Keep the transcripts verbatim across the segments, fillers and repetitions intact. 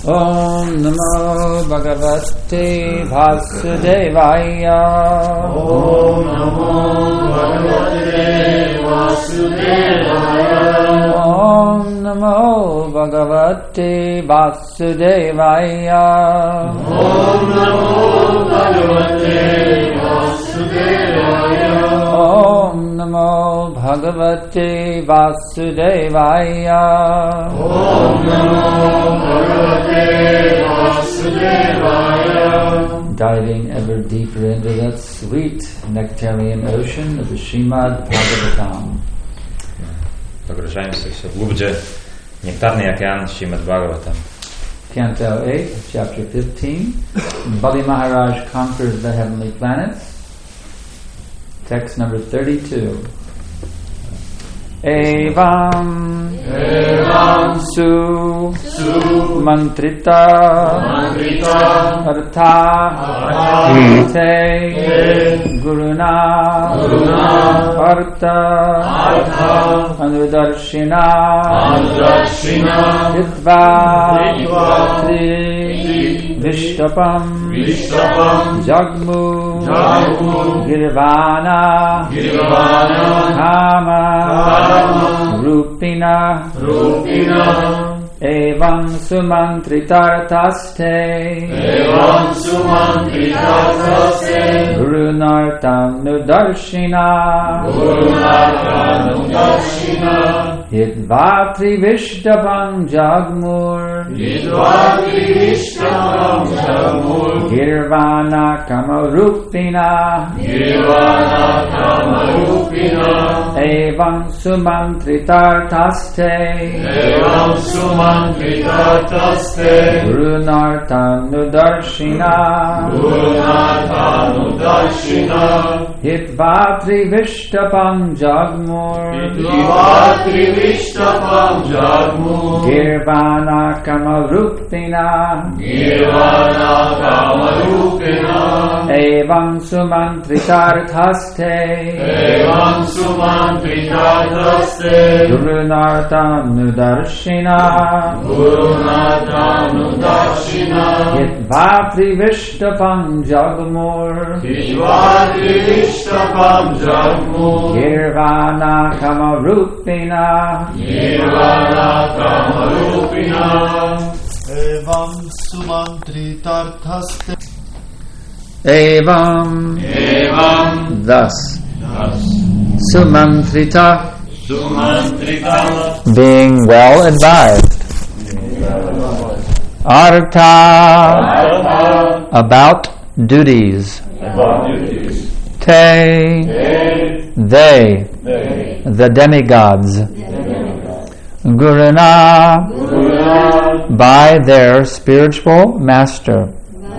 Om Namo Bhagavate Vasudevaya. Om Namo Bhagavate Vasudevaya. Om Namo Bhagavate Vasudevaya. Om Namo Bhagavate Vasudevaya. Om Namo Bhagavate Vasudevaya. Om Namo Bhagavate Vasudevaya. Diving ever deeper into that sweet nectarian ocean of the Srimad Bhagavatam. Погружаемся все глубже в нектарный океан Шримад Бхагаватам. Canto eight, Chapter fifteen. Bali Maharaj conquers the heavenly planets. Text number thirty-two. Evam, Evam Su, Su Mantrita, Mantrita Artha, Artha Te, Te Guruna, Guruna Artha, Artha Anudarshina, Anudarshina Vidva, Vidva Tri, Tri Vishtapam, Vishtapam Jagmu, Jagmu Girvana, Girvana Kama, Kama Rupina, Rupina Evam Sumantritartaste, Evam Sumantritaste Gurunartam Nudarshina, Gurunartam Nudarshina Hidvatri Vishtapam Jagmur, Hidvatri Vishtapam Jagmur Girvana Kama Rupina, Girvana Kama Rupina Evam Sumantritartaste, Evam Sumantritaste Gurunartam Nudarshina, Gurunartam Nudarshina Hidvatri Vishtapam Jagmur, Hidvatri Vishtapam Jagmur Girvana Kama Rupina, Girvana Kama Rupina Evam Sumantritartaste, Evam Sumantritaste Gurunartam Nudarshina, Gurunartam Nudarshina Hidvatri Vishtapam Jagmur, Hidvatri Vishtapam Jagmur Girvana Kama Rupina, Girvana Kama Rupina Evam Sumantritartaste. Evam, Evam thus, Thus Sumantrita, Sumantrita being well advised, Artha, Artha about duties, about duties Te, Te they, They the demigods, Guruna, Guruna by their spiritual master,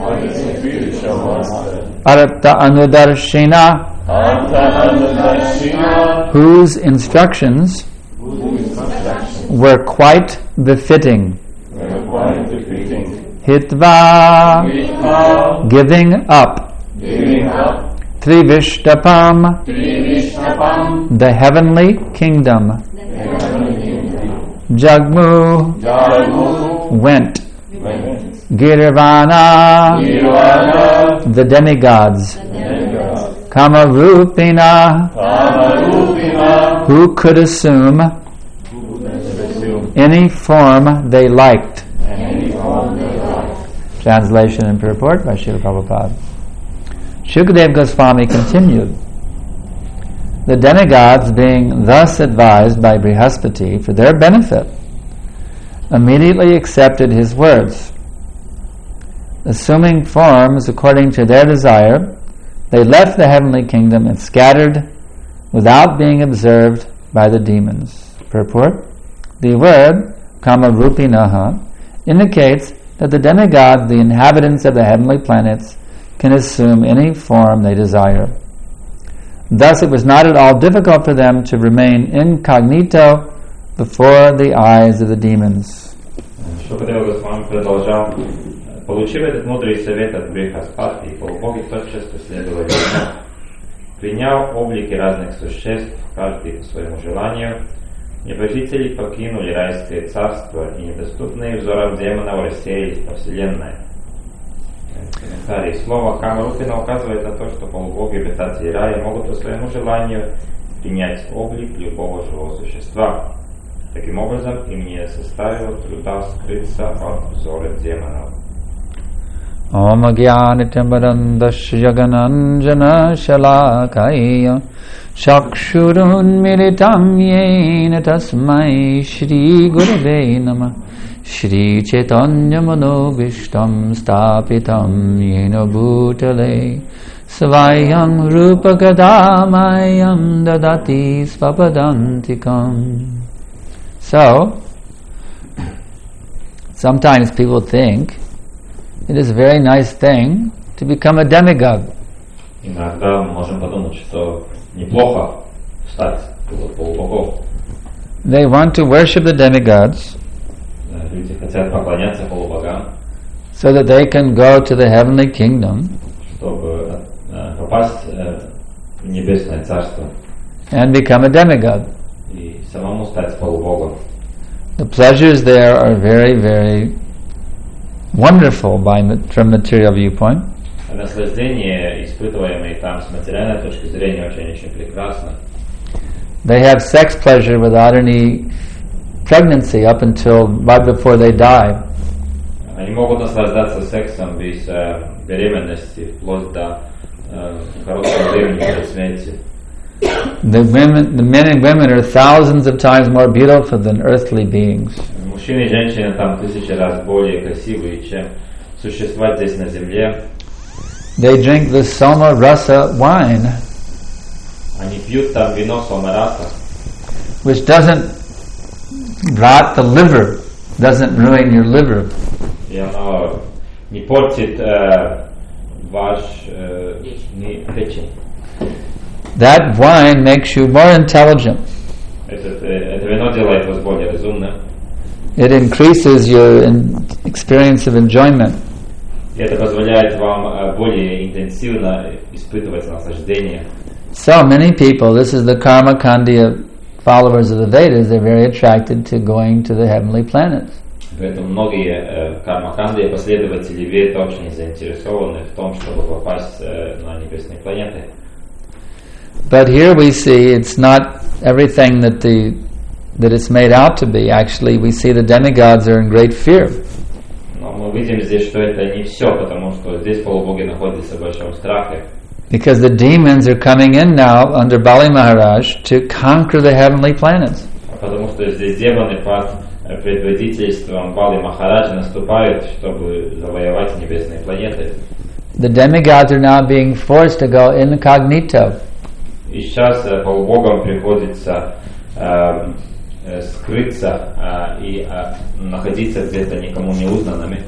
Artha Anudarshina, Artha Anudarshina whose instructions were quite befitting, were quite befitting Hitva, Hitva giving up, giving up Trivishtapam, Trivishtapam the heavenly kingdom, Jagmu, Jagmu went, went Girvana, Girvana the demigods, Demigods Kamarupina, Kamarupina who could assume any form they liked. any form they like. Translation and purport by Srila Prabhupada. Shukadeva Goswami continued, the demigods being thus advised by Brihaspati for their benefit, immediately accepted his words. Assuming forms according to their desire, they left the heavenly kingdom and scattered without being observed by the demons. Purport: the word Kamarupinaha indicates that the demigods, the inhabitants of the heavenly planets, can assume any form they desire. Thus it was not at all difficult for them to remain incognito before the eyes of the demons. Шукадева Госвами продолжал: получив этот мудрый совет от Брихаспати, полубоги тотчас последовали ему. Приняв облики разных существ, каждый по своему желанию, Небожители покинули райское царство, и недоступные взорам демонов рассеялись по вселенной. Комментарий. Слово Камарупина указывает на то, что полубоги обитатели рая могут по своему желанию принять облик любого живого существа. Таким образом, им не составило труда скрыться от взора демонов. Om Agyanityamarandasya Gananjana Shalakaya Chakshurun Militam Yena Tasmai Shri Gurave Namah Shri Chaitanya Manobishtam Stapitam Yena Bhutale Svayam Rupa Gadamayam Dadati Svapadantikam. So, sometimes people think it is a very nice thing to become a demigod. Иногда мы можем подумать, что неплохо стать полубогом. They want to worship the demigods Люди хотят поклоняться полубогам, so that they can go to the heavenly kingdom чтобы попасть в небесное царство and become a demigod. и самому стать полубогом. The pleasures there are very, very wonderful by, from material viewpoint. Наслаждение, испытываемое там с материальной точки зрения, очень-очень прекрасно. They have sex pleasure without any pregnancy up until right before they die. Они могут наслаждаться сексом без э, беременности, вплоть до э, короткого времени перед смертью. The women, the men and women are thousands of times more beautiful than earthly beings. Мужчины и женщины там тысячи раз более красивые, чем существа здесь на земле. They drink the Soma Rasa wine, Они пьют там вино Сомараса, which doesn't rot the liver, doesn't ruin your liver. и оно не портит э, ваш э, не, печень. That wine makes you more intelligent. Этот, э, это вино делает вас более разумным. It increases your in experience of enjoyment. И это позволяет вам э, более интенсивно испытывать наслаждение. So many people, this is the Karma Kandya followers of the Vedas, they're very attracted to going to the heavenly planets. Поэтому многие э, кармаканды, последователи Вед очень заинтересованы в том, чтобы попасть э, на небесные планеты. But here we see it's not everything that the that it's made out to be. Actually, we see the demigods are in great fear. Но мы видим здесь, что это не все, потому что здесь полубоги находятся в большом страхе. Because the demons are coming in now under Bali Maharaj to conquer the heavenly planets. Потому что здесь демоны под предводительством Бали Махараджа наступают, чтобы завоевать небесные планеты. The demigods are now being forced to go incognito. И сейчас э, полубогам приходится э, э, скрыться э, и э, находиться где-то никому не узнанными.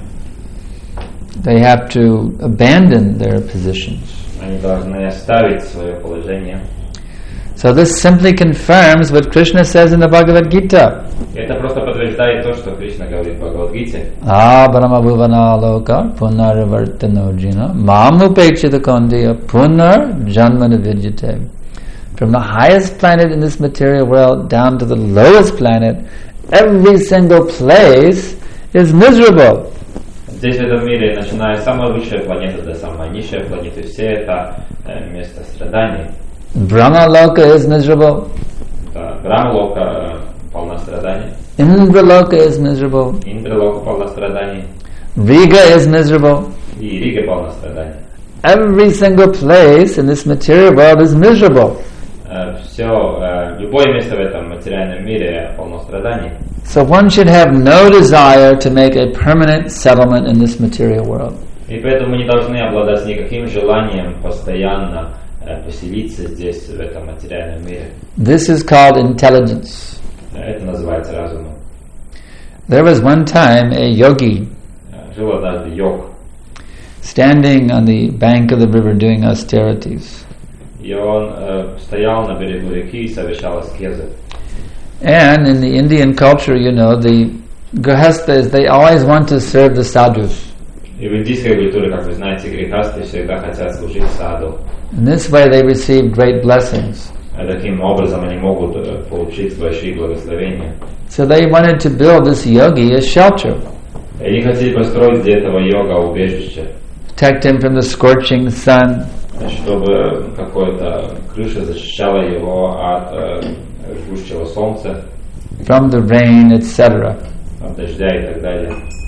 They have to abandon their positions. Они должны оставить свое положение. So this simply confirms what Krishna says in the Bhagavad Gita. Это просто подтверждает то, что Кришна говорит в Бхагавад-гите. Ah brahma bhuvana loka punarvartanojina mamupechita kondiya punar janmana vidyate. From the highest planet in this material world down to the lowest planet, every single place is miserable. Здесь в этом мире, начиная с самой высшей планеты до самой низшей планеты, все это э, место страданий. Brahma loka is miserable. Да, Брахма-лока э, полна страданий. Indra loka is miserable. Индра-лока полна страданий. Riga is miserable. И Рига полна страданий. Every single place in this material world is miserable. Э, все, э, любое место в этом материальном мире полно страданий. So one should have no desire to make a permanent settlement in this material world. И поэтому мы не должны обладать никаким желанием постоянно э, поселиться здесь, в этом материальном мире. This is called intelligence. Это называется разумом. There was one time a yogi Э, Жил однажды йог, standing on the bank of the river doing austerities. и он э, стоял на берегу реки и совершал аскезы. And in the Indian culture, you know, the grihasthas, they always want to serve the sadhus. И в индийской культуре, как вы знаете, грехасты всегда хотят служить саду. In this way they receive great blessings. Таким образом они могут получить большие благословения. So they wanted to build this yogi a shelter. И они хотели построить для этого йога убежище. Protect him from the scorching sun. Чтобы какая-то крыша защищала его от э, жгущего солнца. From the rain, et cetera. От дождя и так далее.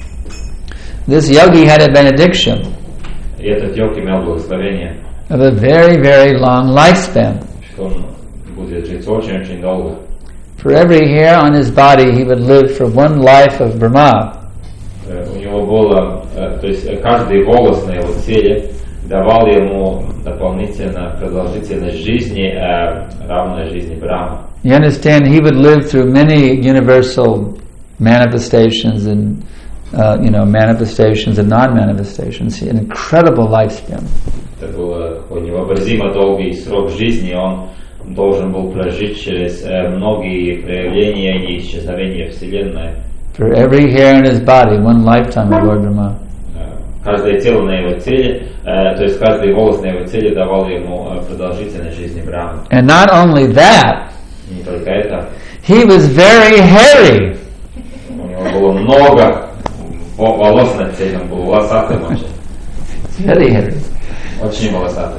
This yogi had a benediction. И этот йог имел благословение. Of a very, very long lifespan. Что он будет жить очень-очень долго. For every hair on his body, he would live for one life of Brahma. У него было, то есть каждый волос на его теле давал ему дополнительно продолжительность жизни, равной жизни Брахмы. You understand? He would live through many universal manifestations and, uh, you know, manifestations and non-manifestations. An incredible lifespan. Это был такой невообразимо долгий срок жизни. Он должен был прожить через многие проявления и исчезновения Вселенной. For every hair in his body, one lifetime of Lord Brahma. Каждое тело на его теле, то есть каждый волос на его теле давал ему продолжительность жизни Брахмы. And not only that, не только это. He was very hairy. У него было много волос на теле, он был волосатым очень. Very hairy. Очень волосатым.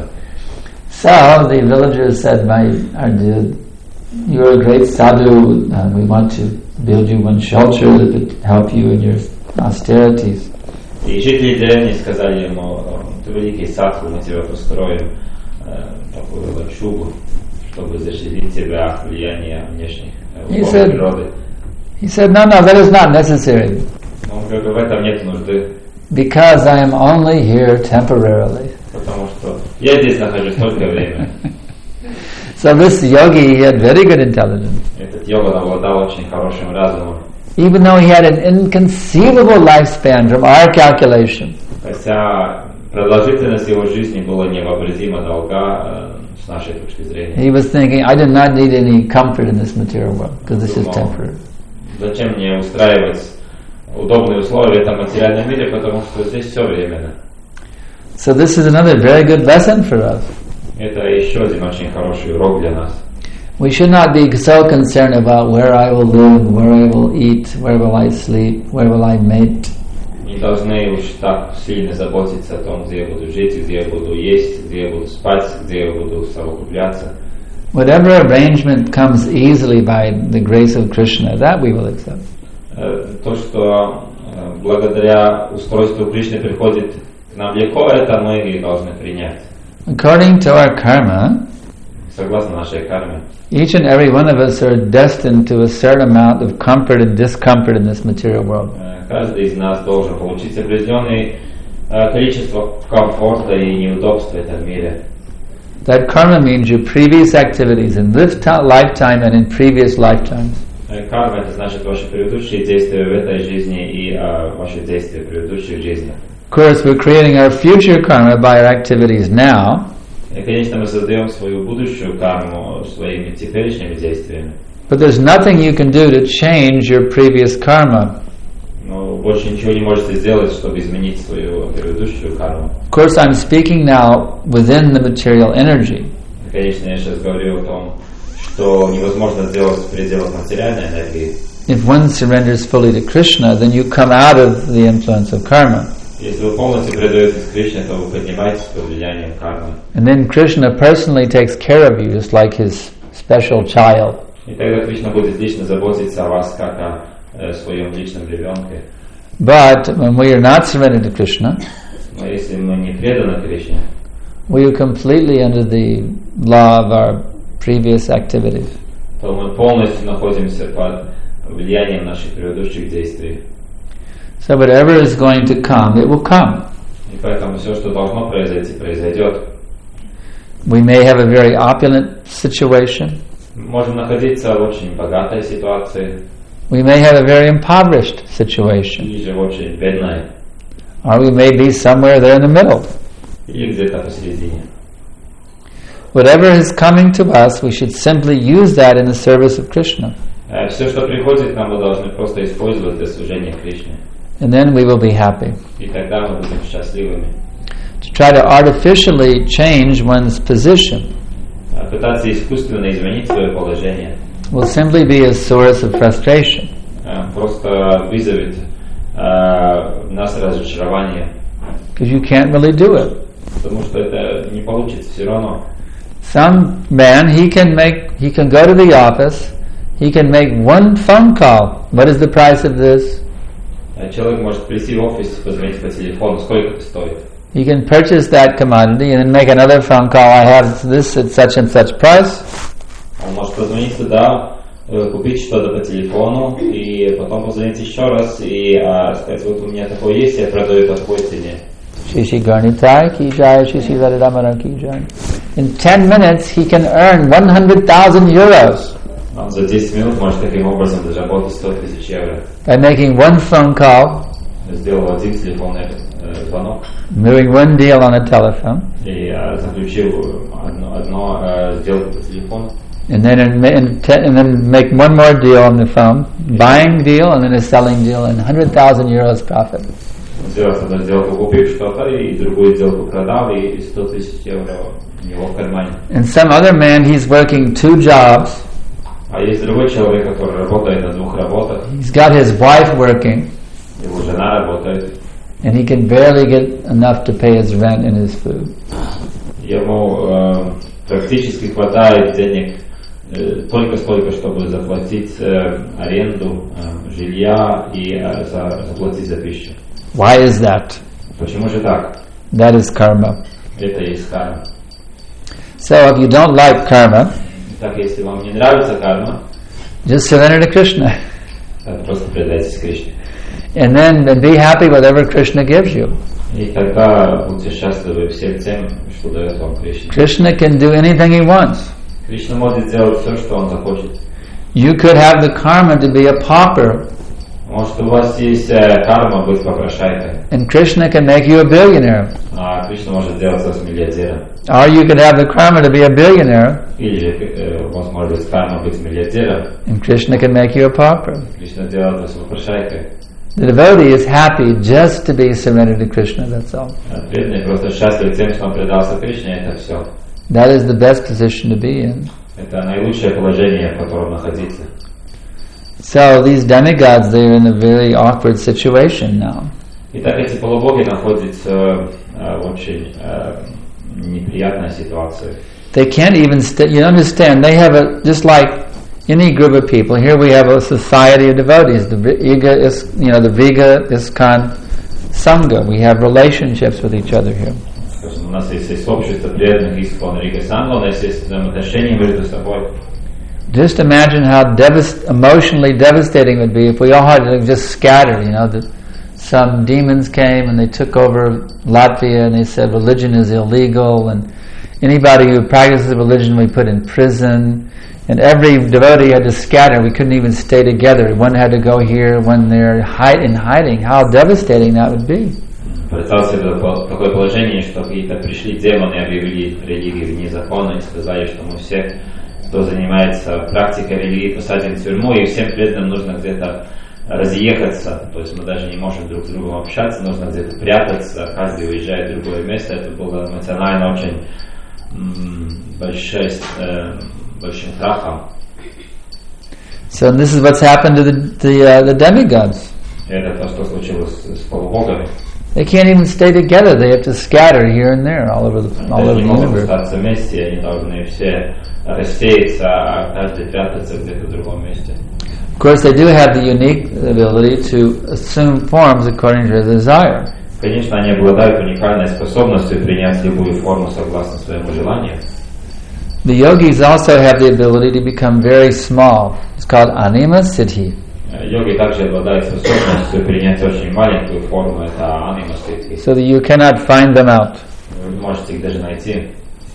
So the villagers said, "My Arjuna, you are a great sadhu, and we want to build you one shelter that would help you in your austerities." И жители деревни сказали ему: "Ты великий садху, мы тебе построим э, такую лачугу, чтобы защитить тебя от влияния внешних э, природы." He said, "No, no, that is not necessary." Он говорит: "В этом нет нужды." Because I am only here temporarily. Потому что я здесь нахожусь только время. So this yogi, he had very good intelligence. Этот йога обладал очень хорошим разумом. Even though he had an inconceivable lifespan from our calculation. Хотя продолжительность его жизни была невообразимо долга э, с нашей точки зрения. He was thinking, I do not need any comfort in this material world, because this is temporary. Зачем мне устраивать удобные условия в этом материальном мире, потому что здесь все временно. So this is another very good lesson for us. Это еще один очень хороший урок для нас. We should not be so concerned about where I will live, where I will eat, where will I sleep, where will I mate. Не должны уж так сильно заботиться о том, где я буду жить, где я буду есть, где я буду спать, где я буду совокупляться. Whatever arrangement comes easily by the grace of Krishna, that we will accept. То, что благодаря устройству Кришны приходит к нам легко, это мы и должны принять. According to our karma, согласно нашей карме, each and every one of us are destined to a certain amount of comfort and discomfort in this material world. Каждый из нас должен получить определенное количество комфорта и неудобства в этом мире. That karma means your previous activities in this lifetime and in previous lifetimes. Карма — это значит ваши предыдущие действия в этой жизни и uh, ваши действия в предыдущих жизнях. Of course, we're creating our future karma by our activities now. И, конечно, мы создаем свою будущую карму своими теперешними действиями. But there's nothing you can do to change your previous karma. Но больше ничего не можете сделать, чтобы изменить свою предыдущую карму. Of course, I'm speaking now within the material energy. И, конечно, я сейчас говорю о том, что невозможно сделать в пределах материальной энергии. If one surrenders fully to Krishna, then you come out of the influence of karma. Если вы полностью предаетесь Кришне, то вы поднимаетесь под влиянием кармы. And then Krishna personally takes care of you, just like his special child. И тогда Кришна будет лично заботиться о вас, как о э, своем личном ребенке. But when we are not surrendered to Krishna, но если мы не преданы Кришне, we are completely under the law of our previous activities. то мы полностью находимся под влиянием наших предыдущих действий. So whatever is going to come, it will come. И поэтому все, что должно произойти, произойдет. We may have a very opulent situation. Можем находиться в очень богатой ситуации. We may have a very impoverished situation. Или же в очень бедной. Or we may be somewhere there in the middle. Или где-то посередине. Whatever is coming to us, we should simply use that in the service of Krishna. Все, что приходит к нам, мы должны просто использовать для служения Кришне. And then we will be happy. И тогда мы будем счастливыми. To try to artificially change one's position. пытаться искусственно изменить свое положение will simply be a source of frustration. просто вызовет в нас разочарование. Because you can't really do it. Потому что это не получится все равно. Some man, he can make, he can go to the office, he can make one phone call. What is the price of this? Человек может прийти в офис, позвонить по телефону, сколько это стоит. He can purchase that commodity and then make another phone call. I have this at such and such price. Он может позвонить туда, купить что-то по телефону и потом позвонить еще раз и а, сказать, вот у меня такое есть, я продаю по такой цене. Shishi Garnitai ki jai, Shishi Radhamara ki jai. In ten minutes he can earn one hundred thousand euros. Он за десять минут может таким образом заработать сто тысяч евро. By making one phone call, сделал один телефонный э, звонок, doing one deal on a telephone, и э, заключил одно, одно э, сделку по телефону. and then in, in te- and then make one more deal on the phone, buying deal and then a selling deal, and one hundred thousand euros profit. Сделал одну сделку, купив что-то, и другую сделку продал, и сто тысяч евро у него в кармане. And some other man, he's working two jobs. А есть другой человек, который работает на двух работах. He's got his wife working, Его жена работает. and he can barely get enough to pay his rent and his food. Ему э, практически хватает денег э, только столько, чтобы заплатить э, аренду э, жилья и э, за, заплатить за пищу. Why is that? Почему же так? That is karma. Это и есть карма. So if you don't like karma, Так, если вам не нравится карма, just surrender to Krishna. так просто предайтесь Кришне. And then be happy with whatever Krishna gives you. И тогда будьте счастливы всем тем, что дает вам Кришна. Krishna can do anything he wants. Кришна может сделать все, что он захочет. You could have the karma to be a pauper, Может, у вас есть э, карма быть попрошайкой, and Krishna can make you a billionaire. а Кришна может сделать вас миллиардером. Or you could have the karma to be a billionaire, Или же э, у вас может быть карма быть миллиардером, and Krishna can make you a pauper. Кришна сделает вас попрошайкой. The devotee is happy just to be surrendered to Krishna, that's all. А преданный просто счастлив тем, что он предался Кришне, это все. That is the best position to be in. Это наилучшее положение, в котором находиться. So these demigods, they're in a very awkward situation now. Итак, эти полубоги находятся э, в очень э, неприятной ситуации. They can't even, st- you understand, they have a, just like any group of people, here we have a society of devotees, the Viga is, you know, the Viga ISKCON Sangha, we have relationships with each other here. Скажем, у нас есть сообщество преданных Искон Рига Сангха, у нас есть взаимоотношения между собой. Just imagine how devast- emotionally devastating it would be if we all had to just scatter, you know, that some demons came and they took over Latvia and they said religion is illegal and anybody who practices religion we put in prison and every devotee had to scatter. We couldn't even stay together. One had to go here, one there, hide in hiding. How devastating that would be. Представьте себе такое положение, что какие-то пришли демоны, объявили религию вне закона и сказали, что мы все, кто занимается практикой религии, посадим в тюрьму, и всем преданным нужно где-то разъехаться, то есть мы даже не можем друг с другом общаться, нужно где-то прятаться, каждый уезжает в другое место. Это было эмоционально очень м- большой, э, большим страхом. So this is what's happened to the the, uh, the demigods. Это то, что случилось с полубогами. They can't even stay together. They have to scatter here and there all over the all Они over не the могут universe. остаться вместе, они должны все рассеяться, а каждый прятаться где-то в другом месте. Of course, they do have the unique ability to assume forms according to their desire. Конечно, они обладают уникальной способностью принять любую форму согласно своему желанию. The yogis also have the ability to become very small. It's called anima siddhi. Йоги также обладают способностью принять очень маленькую форму, это анима ститхи. So that you cannot find them out. Вы не можете их даже найти.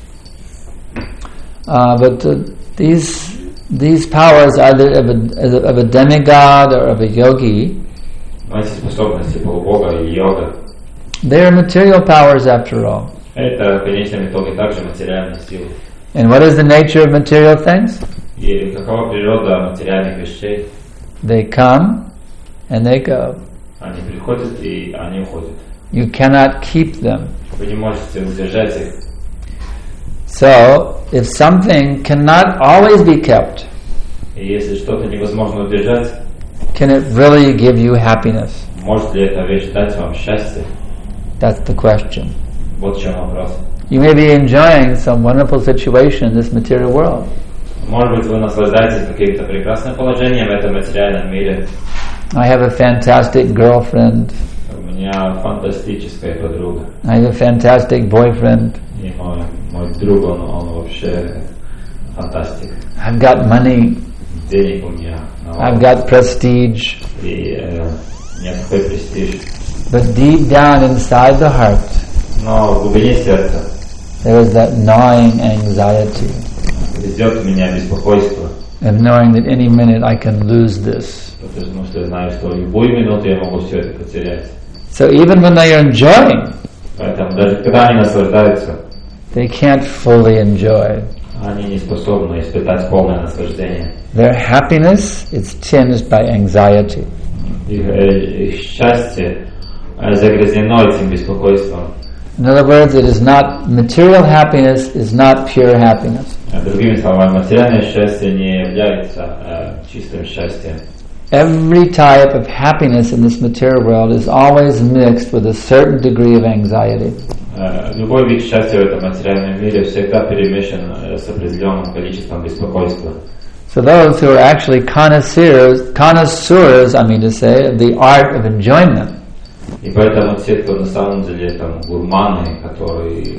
Uh, but uh, these these powers, either of a, of a demigod or of a yogi, Но эти способности полубога и йога, they are material powers after all. это в конечном итоге также материальные силы. And what is the nature of material things? И какова природа материальных вещей? They come and they go. Они приходят и они уходят. You cannot keep them. Вы не можете удержать их. So, if something cannot always be kept, И если что-то невозможно удержать, can it really give you happiness? может ли эта вещь дать вам счастье? That's the question. Вот в чем вопрос. You may be enjoying some wonderful situation in this material world. Может быть, вы наслаждаетесь каким-то прекрасным положением в этом материальном мире. I have a fantastic girlfriend. У меня фантастическая подруга. I have a fantastic boyfriend. И мой, мой друг, он, он вообще фантастик. I've got money. Денег у меня. I've got prestige. И э, у меня такой престиж. But deep down inside the heart, Но в глубине сердца there is that gnawing anxiety ведет меня беспокойство. of knowing that any minute I can lose this. Потому что я знаю, что в любую минуту я могу все это потерять. So even when they are enjoying, Поэтому даже когда они наслаждаются, they can't fully enjoy. они не способны испытать полное наслаждение. Their happiness is tinged by anxiety. Их, э, их счастье э, загрязнено этим беспокойством. In other words, it is not, material happiness is not pure happiness. А другими словами, материальное счастье не является э, чистым счастьем. Every type of happiness in this material world is always mixed with a certain degree of anxiety. Э, любой вид счастья в этом материальном мире всегда перемешан э, с определенным количеством беспокойства. So those who are actually connoisseurs, connoisseurs, I mean to say, of the art of enjoyment, И поэтому те, кто на самом деле там гурманы, которые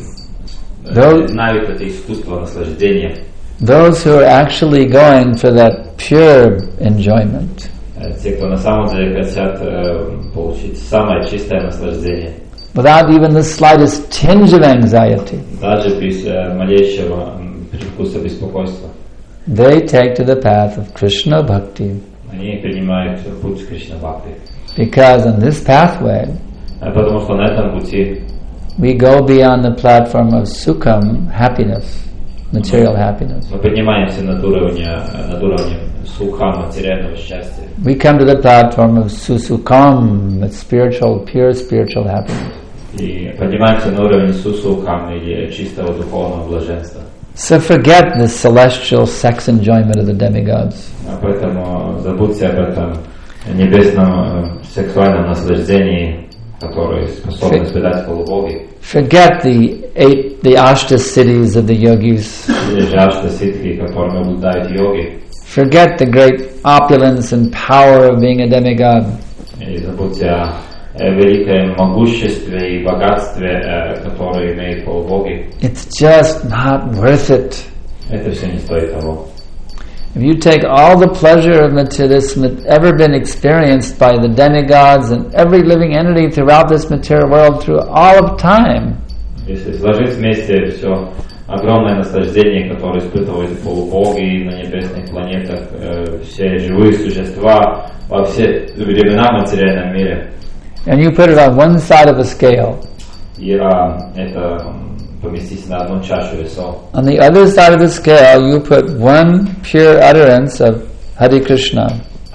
Those- знают это искусство наслаждения, those who are actually going for that pure enjoyment, э, те, кто на самом деле хотят э, получить самое чистое наслаждение, without even the slightest tinge of anxiety, даже без э, малейшего м, привкуса беспокойства, they take to the path of Krishna Bhakti. они принимают путь Кришна Бхакти. Because on this pathway, Э, Потому что на этом пути we go beyond the platform of sukham, happiness, material happiness. мы поднимаемся над уровнем, над уровнем суха, материального счастья. We come to the platform of susukam, that's spiritual, pure spiritual happiness. И поднимаемся на уровень сусухам или чистого духовного блаженства. So forget the celestial sex enjoyment of the demigods. А Поэтому забудьте об этом небесном э, сексуальном наслаждении, которое способно испытать полубоги. Forget the eight, the ashta cities of the yogis. Или же аштасидхи, которыми обладают йоги. Forget the great opulence and power of being a demigod. И забудьте о э, великом могуществе и богатстве, э, которое имеют полубоги. It's just not worth it. Это все не стоит того. If you take all the pleasure of this ever been experienced by the demigods and every living entity throughout this material world through all of time, Если сложить вместе все огромное наслаждение, которое испытывают полубоги на небесных планетах, э, все живые существа во все времена в материальном мире, and you put it on one side of a scale, и а, это м, поместить на одну чашу весов. on the other side of the scale you put one pure utterance of Hare Krishna,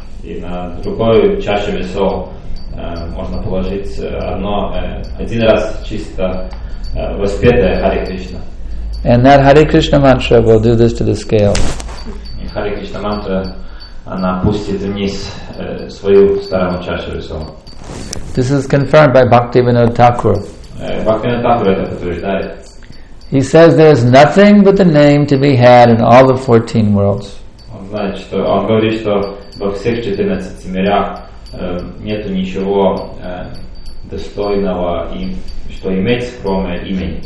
И на другой чаше весов э, можно положить э, одно, э, один раз чисто э, воспетое Харе Кришна. and that Hare Krishna mantra will do this to the scale. И Харе Кришна мантра, она пустит вниз э, свою сторону чашу весов. This is confirmed by Bhaktivinoda Thakur. Э, Бхактивинода Тхакур это подтверждает. He says there is nothing but the name to be had in all the fourteen worlds. Он знает, что он говорит, что во всех четырнадцати мирах э, нету ничего э, достойного им, что иметь, кроме имени.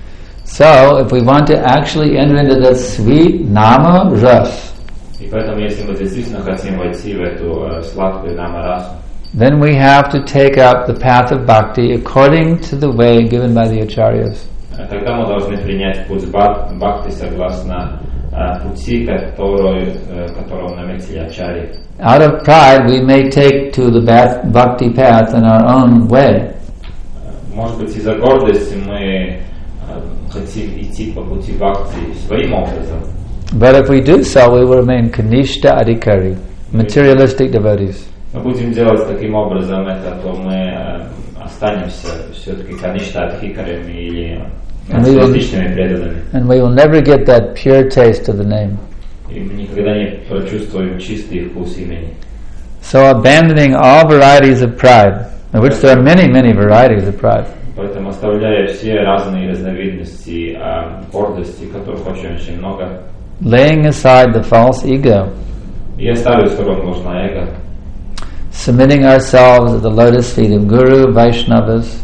So, if we want to actually enter into that sweet nama ras, И поэтому, если мы действительно хотим войти в эту э, сладкую намарасу, then we have to take up the path of bhakti according to the way given by the acharyas. тогда мы должны принять путь бхак- бхакти согласно э, пути, который, э, которого наметили ачарьи. Out of pride, we may take to the ba- bhakti path in our own way. Может быть, из-за гордости мы э, хотим идти по пути бхакти своим образом. But if we do so, we will remain kanishta adhikari, materialistic devotees. Мы будем делать таким образом это, то мы э, останемся все-таки каништа адхикарями или And с we, will, различными преданными. and we will never get that pure taste of the name. И мы никогда не прочувствуем чистый вкус имени. So abandoning all varieties of pride, of which there are many, many varieties of pride, Поэтому оставляя все разные разновидности э, гордости, которых очень-очень много, laying aside the false ego, и оставить в сторону ложное эго, submitting ourselves at the lotus feet of Guru, Vaishnavas,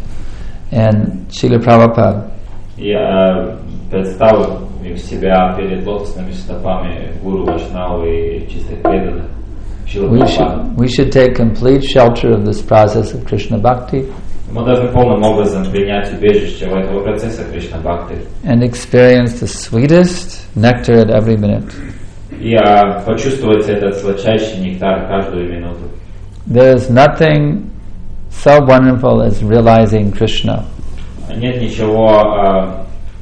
and Srila Prabhupada. и э, представив себя перед лотосными стопами гуру, Вайшнавы и чистых преданных, Шрила We Прабхупады. should, we should take complete shelter of this process of Krishna Bhakti Мы должны полным образом принять убежище в этого процесса Кришна Бхакти and experience the sweetest nectar at every minute. и э, почувствовать этот сладчайший нектар каждую минуту. There is nothing so wonderful as realizing Krishna. Нет ничего, э,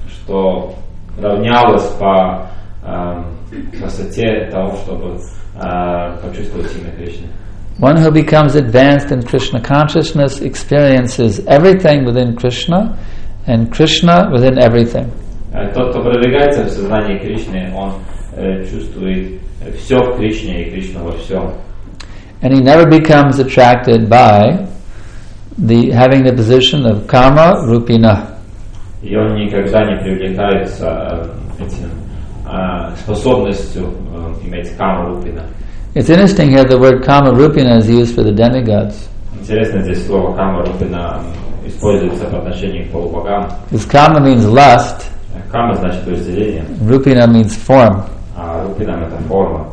что равнялось по э, красоте того, чтобы э, почувствовать имя Кришны. One who becomes advanced in Krishna consciousness experiences everything within Krishna and Krishna within everything. Э, Тот, кто продвигается в сознании Кришны, он э, чувствует все в Кришне и Кришну во всем. And he never becomes attracted by the having the position of Kama Rupina. И он никогда не привлекается э, этим, э, способностью э, иметь каму рупина. It's interesting here the word Kama Rupina is used for the demigods. Интересно, здесь слово кама рупина используется по отношению к полубогам. Because Kama means lust, Кама значит вожделение, Rupina means form. а рупина это форма.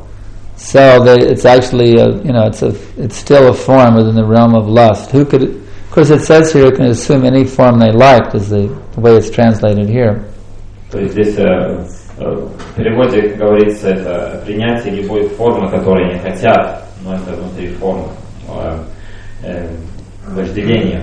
So they, it's actually a, you know it's a it's still a form within the realm of lust. Who could, of course, it says here you can assume any form they liked, is the, the way it's translated here. То есть здесь э, э, в переводе говорится это принятие любой формы, которой они хотят, но это внутри формы э, э, вожделения.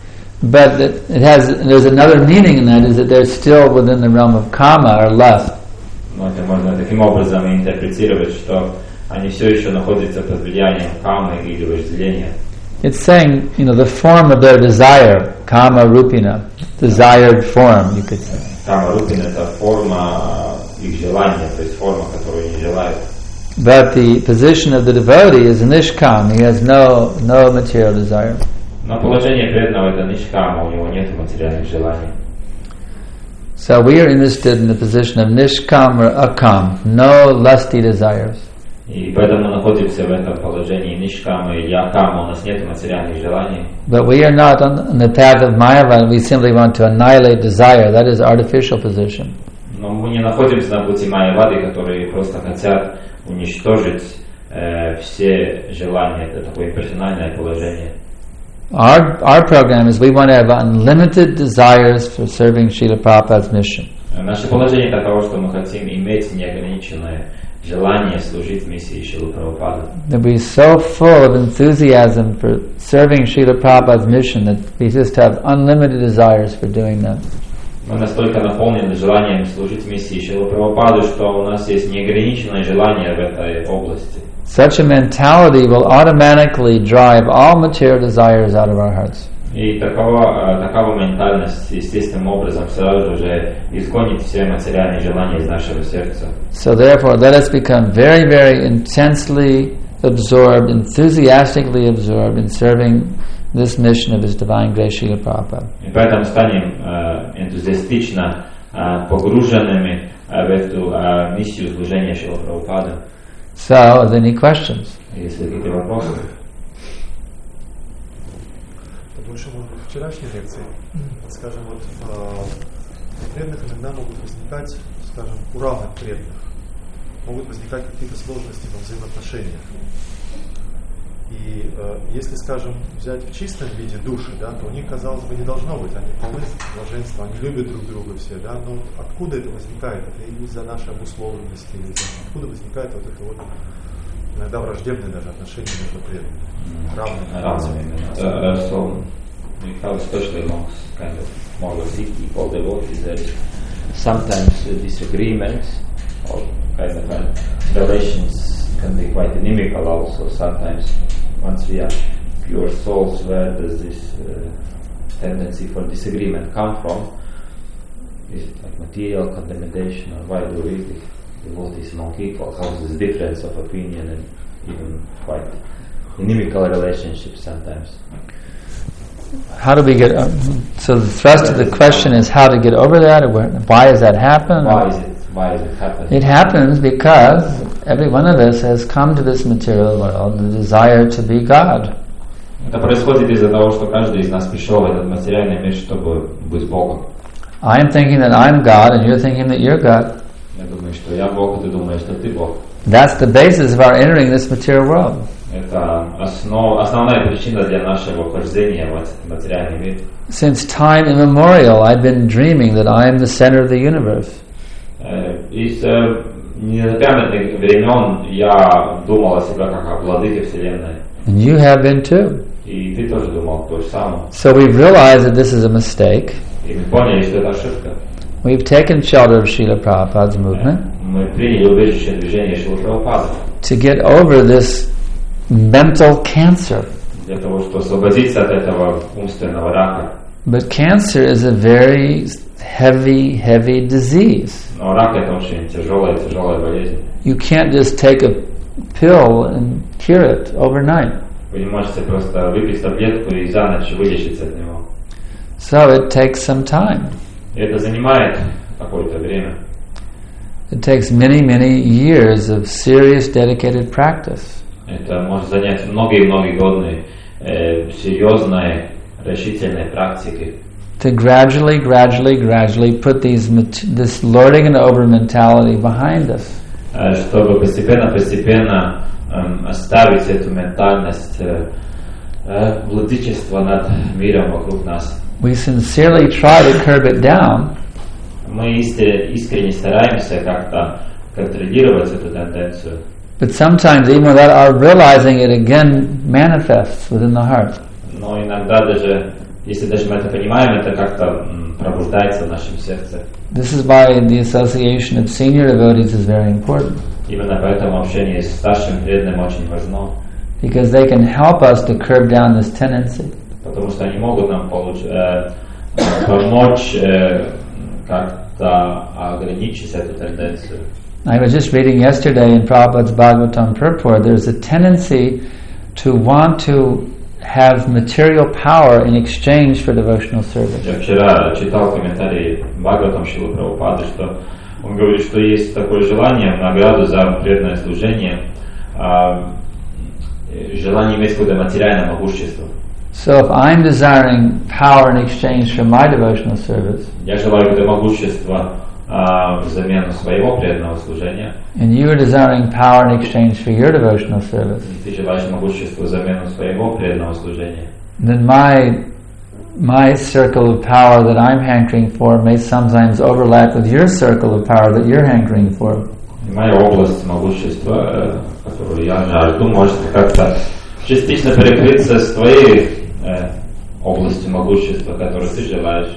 But it, it has there's another meaning in that is that they're still within the realm of kama or lust. Но это можно таким образом интерпретировать, что они все еще находятся под влиянием камы или вожделения. It's saying, you know, the form of their desire, kama rupina, desired form, you could say. Кама рупин это форма их желания, то есть форма, которую они желают. But the position of the devotee is nishkam. He has no no material desire. Но положение преданного это нишкама, у него нет материальных желаний. So we are interested in the position of nishkam or akam, no lusty desires. И поэтому мы находимся в этом положении нишкама или акама, у нас нет материальных желаний. But we are not on, on the path of Mayavada. We simply want to annihilate desire. That is artificial position. Но мы не находимся на пути Майявады, которые просто хотят уничтожить э, все желания. Это такое имперсональное положение. Our our program is we want to have unlimited desires for serving Srila Prabhupada's mission. Наше положение таково, что мы хотим иметь неограниченное желание служить миссии Шрилы Прабхупады. That we so full of enthusiasm for serving Srila Prabhupada's mission that we just have unlimited desires for doing that. Мы настолько наполнены желанием служить миссии Шрилы Прабхупады, что у нас есть неограниченное желание в этой области. Such a mentality will automatically drive all material desires out of our hearts. И такова, такова ментальность естественным образом сразу же изгонит все материальные желания из нашего сердца. So therefore, let us become very, very intensely absorbed, enthusiastically absorbed in serving this mission of His Divine Grace Srila Prabhupada. И поэтому станем э, энтузиастично э, погруженными э, в эту э, миссию служения Шрилы Прабхупады. So, are there any questions? Если какие-то вопросы? Больше может быть вчерашней лекции, скажем, вот в преданных иногда могут возникать, скажем, у равных преданных, могут возникать какие-то сложности во взаимоотношениях. И э, если, скажем, взять в чистом виде души, да, то у них, казалось бы, не должно быть, они полны блаженства, они любят друг друга все, да, но откуда это возникает? Это из-за нашей обусловленности, из-за, откуда возникает вот это вот иногда враждебные даже отношения между преданными, равными. Равными. So, we have especially amongst kind of more equal devotees, there is sometimes uh, disagreements or kind of uh, relations can be quite inimical also. Sometimes once we are pure souls, where does this uh, tendency for disagreement come from? is it like material condemnation, or why do we read this devotees among equals? How is this difference of opinion and even quite inimical relationships sometimes? How do we get? Uh, so the thrust of the question is how to get over that, or where, why does that happen? Why is it? Why is it happening? It happens because every one of us has come to this material world the desire to be God. Это происходит из-за того, что каждый из нас пришел в этот материальный мир, чтобы быть Богом. I am thinking that I'm God, and you're thinking that you're God. Я думаю, что я Бог, и ты думаешь, что ты Бог. That's the basis of our entering this material world. Это основ, основная причина для нашего вхождения в этот материальный мир. Since time immemorial, I've been dreaming that I am the center of the universe. Из незапамятных времен я думал о себе как о владыке Вселенной. And you have been too. И ты тоже думал то же самое. So we've realized that this is a mistake. И мы поняли, что это ошибка. We've taken shelter of Srila Prabhupada's movement. Мы приняли убежище движения Шрилы Прабхупады. To get over this mental cancer. Для того, чтобы освободиться от этого умственного рака. But cancer is a very heavy, heavy disease. Но рак это очень тяжелая, тяжелая болезнь. You can't just take a pill and cure it overnight. Вы не можете просто выпить таблетку и за ночь вылечиться от него. So it takes some time. И это занимает какое-то время. It takes many, many years of serious, dedicated practice. Это может занять многие-многие годы э, серьезной, решительной практики. To gradually, gradually, gradually put these this lording and over mentality behind us. Э, чтобы постепенно-постепенно э, оставить эту ментальность э, э, владычества над миром вокруг нас. We sincerely try to curb it down. Мы искренне стараемся как-то контролировать эту тенденцию. But sometimes, even without our realizing it, again manifests within the heart. Но иногда даже, если даже мы это понимаем, это как-то м, пробуждается в нашем сердце. This is why the association of senior devotees is very important. Именно поэтому общение с старшим преданным очень важно. Because they can help us to curb down this tendency. Потому что они могут нам получ, э, помочь э, как-то ограничить эту тенденцию. I was just reading yesterday in Prabhupada's Bhagavatam Purport, there's a tendency to want to have material power in exchange for devotional service. Я вчера читал комментарий Бхагаватам Шрилы Прабхупады, что он говорит, что есть такое желание в награду за преданное служение, э, желание иметь какое-то материальное могущество. So if I'm desiring power in exchange for my devotional service, я желаю это могущество взамен своего преданного служения. And you are desiring power in exchange for your devotional service. И ты желаешь могущества взамен своего преданного служения. Then my my circle of power that I'm hankering for may sometimes overlap with your circle of power that you're hankering for. Моя область могущества, которую я жажду, может как-то частично перекрыться с твоей э, областью могущества, которую ты желаешь.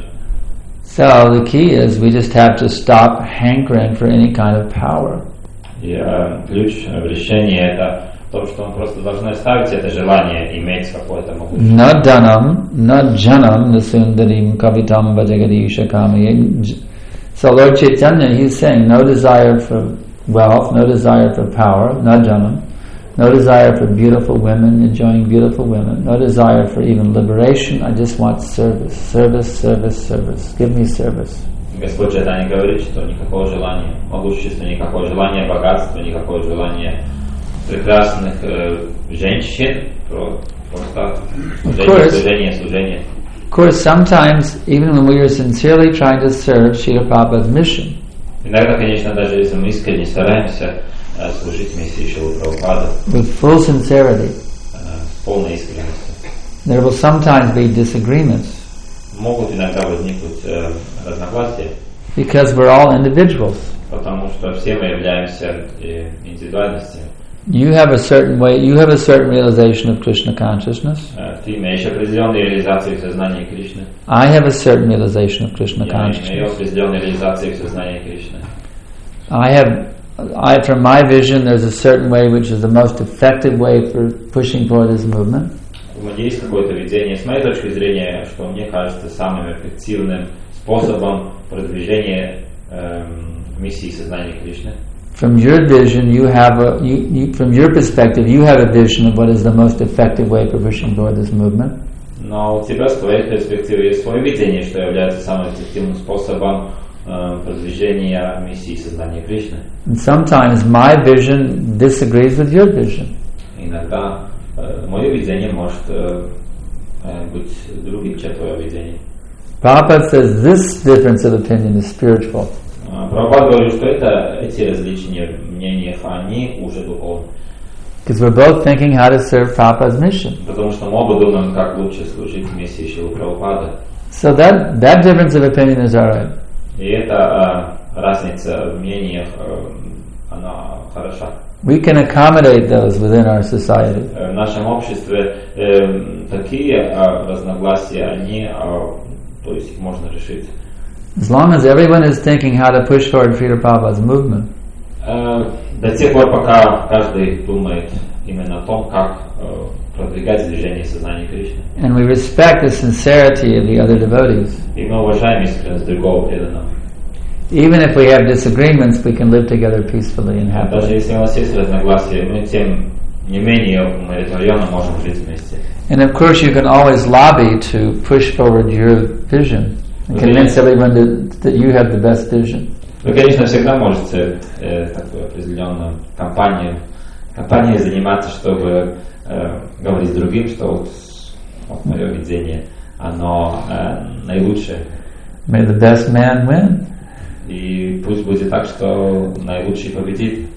So the key is we just have to stop hankering for any kind of power. И э, ключ в решении это то, что мы просто должны оставить это желание иметь какое-то могущество. Na dhanam, na janam, nasundarim kavitam vajagadisha kamaye. So Lord Chaitanya, he's saying no desire for wealth, no desire for power, na janam. No desire for beautiful women, enjoying beautiful women. No desire for even liberation. I just want service, service, service, service. Give me service. Господь Чайтанья говорит, что никакого желания могущества, никакого желания богатства, никакого желания прекрасных э, женщин, просто служение, служение, служение. Of course, sometimes, even when we are sincerely trying to serve Srila Prabhupada's mission, иногда, конечно, даже если мы искренне стараемся служить миссии Шрилы Прабхупады with full sincerity, с полной искренностью, there will sometimes be disagreements. Могут иногда возникнуть э, разногласия. Because we're all individuals. Потому что все мы являемся э, индивидуальностями. You have a certain way, you have a certain realization of Krishna consciousness. Э, ты имеешь определенные реализации в сознании Кришны. I have a certain realization of Krishna Я consciousness. имею определенные реализации в сознании Кришны. I have, I, from my vision, there's a certain way which is the most effective way for pushing forward this movement. У меня есть какое-то видение, с моей точки зрения, что мне кажется самым эффективным способом продвижения эм, миссии сознания Кришны. From your vision, you have a, you, you, from your perspective, you have a vision of what is the most effective way for pushing forward this movement. Но у тебя с твоей перспективы есть свое видение, что является самым эффективным способом э, продвижения миссии сознания Кришны. And sometimes my vision disagrees with your vision. Иногда э, мое видение может э, э, быть другим, чем твое видение. Prabhupada says this difference of opinion is spiritual. Прабхупада говорит, что это, эти различия в мнениях, они уже духовны. Because we're both thinking how to serve Prabhupada's mission. Потому что мы оба думаем, как лучше служить миссии Шрилы Прабхупады. So that, that difference of opinion is alright. И эта э, разница в мнениях, э, она хороша. We can accommodate those within our society. В нашем обществе э, такие э, разногласия, они, э, то есть их можно решить. As long as everyone is thinking how to push forward Srila Prabhupada's movement. Э, до тех пор, пока каждый думает именно о том, как э, продвигать движение сознания Кришны. And we respect the sincerity of the other devotees. И мы уважаем искренность другого преданного. Even if we have disagreements, we can live together peacefully and Даже happily. если у нас есть разногласия, мы тем не менее умиротворенно можем жить вместе. And of course you can always lobby to push forward your vision and convince everyone that, that you have the best vision. Вы, конечно, всегда можете э, такую определенную кампанию, кампанией заниматься, чтобы э, говорить другим, что вот, вот мое видение, оно э, наилучшее. May the best man win. И пусть будет так, что наилучший победит.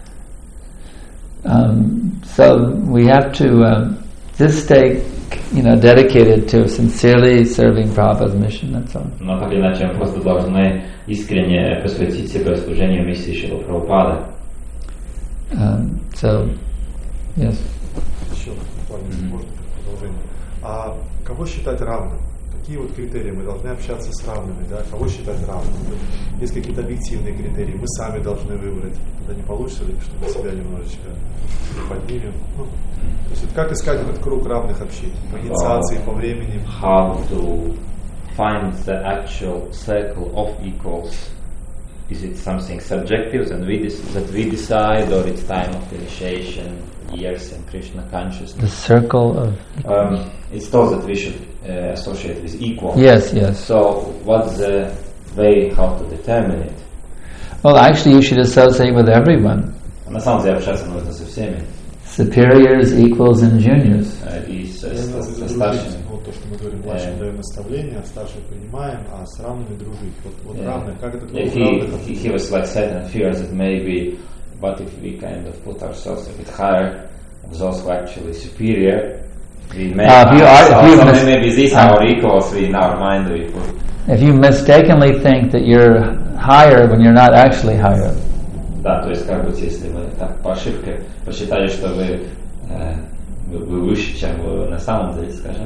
Um, so we have to uh, just stay, you know, dedicated to sincerely serving Prabhupada's mission. That's all. Но так или иначе мы просто должны искренне посвятить себя служению миссии Шрилы Прабхупады. Um, so, yes. Еще буквально, можно продолжение. А кого считать равным? Какие вот критерии? Мы должны общаться с равными, да? Кого считать равным? Есть какие-то объективные критерии, мы сами должны выбрать. Тогда не получится, что мы себя немножечко поднимем. Ну, то есть как искать этот круг равных общин? По инициации, по времени. How to find the actual circle of equals? Is it something subjective that we, des- that we decide, or it's time of initiation, years in Krishna consciousness? The circle of... Um, it's thought that we should uh, associate with equal. Yes, yes. So, what's the way how to determine it? Well, actually you should associate with everyone. На самом деле общаться нужно со всеми. Superiors, equals, and juniors. Uh, и с, Я с, имел в со виду старшими. дружить. Вот то, что мы говорим, младшим даем наставления, а старших принимаем, а с равными дружить. Вот, вот Yeah. равных, как это Yeah, круг he, равных? he, he was like certain fears that maybe, but if we kind of put ourselves a bit higher, those who are actually superior, we may Uh, if you are- so, if you so mis- maybe these uh, our equals, we in our mind we put. If you mistakenly think that you're higher when you're not actually higher, Да, то есть как бы если вы так по ошибке посчитали, что вы, э, вы, вы выше, чем вы на самом деле, скажем.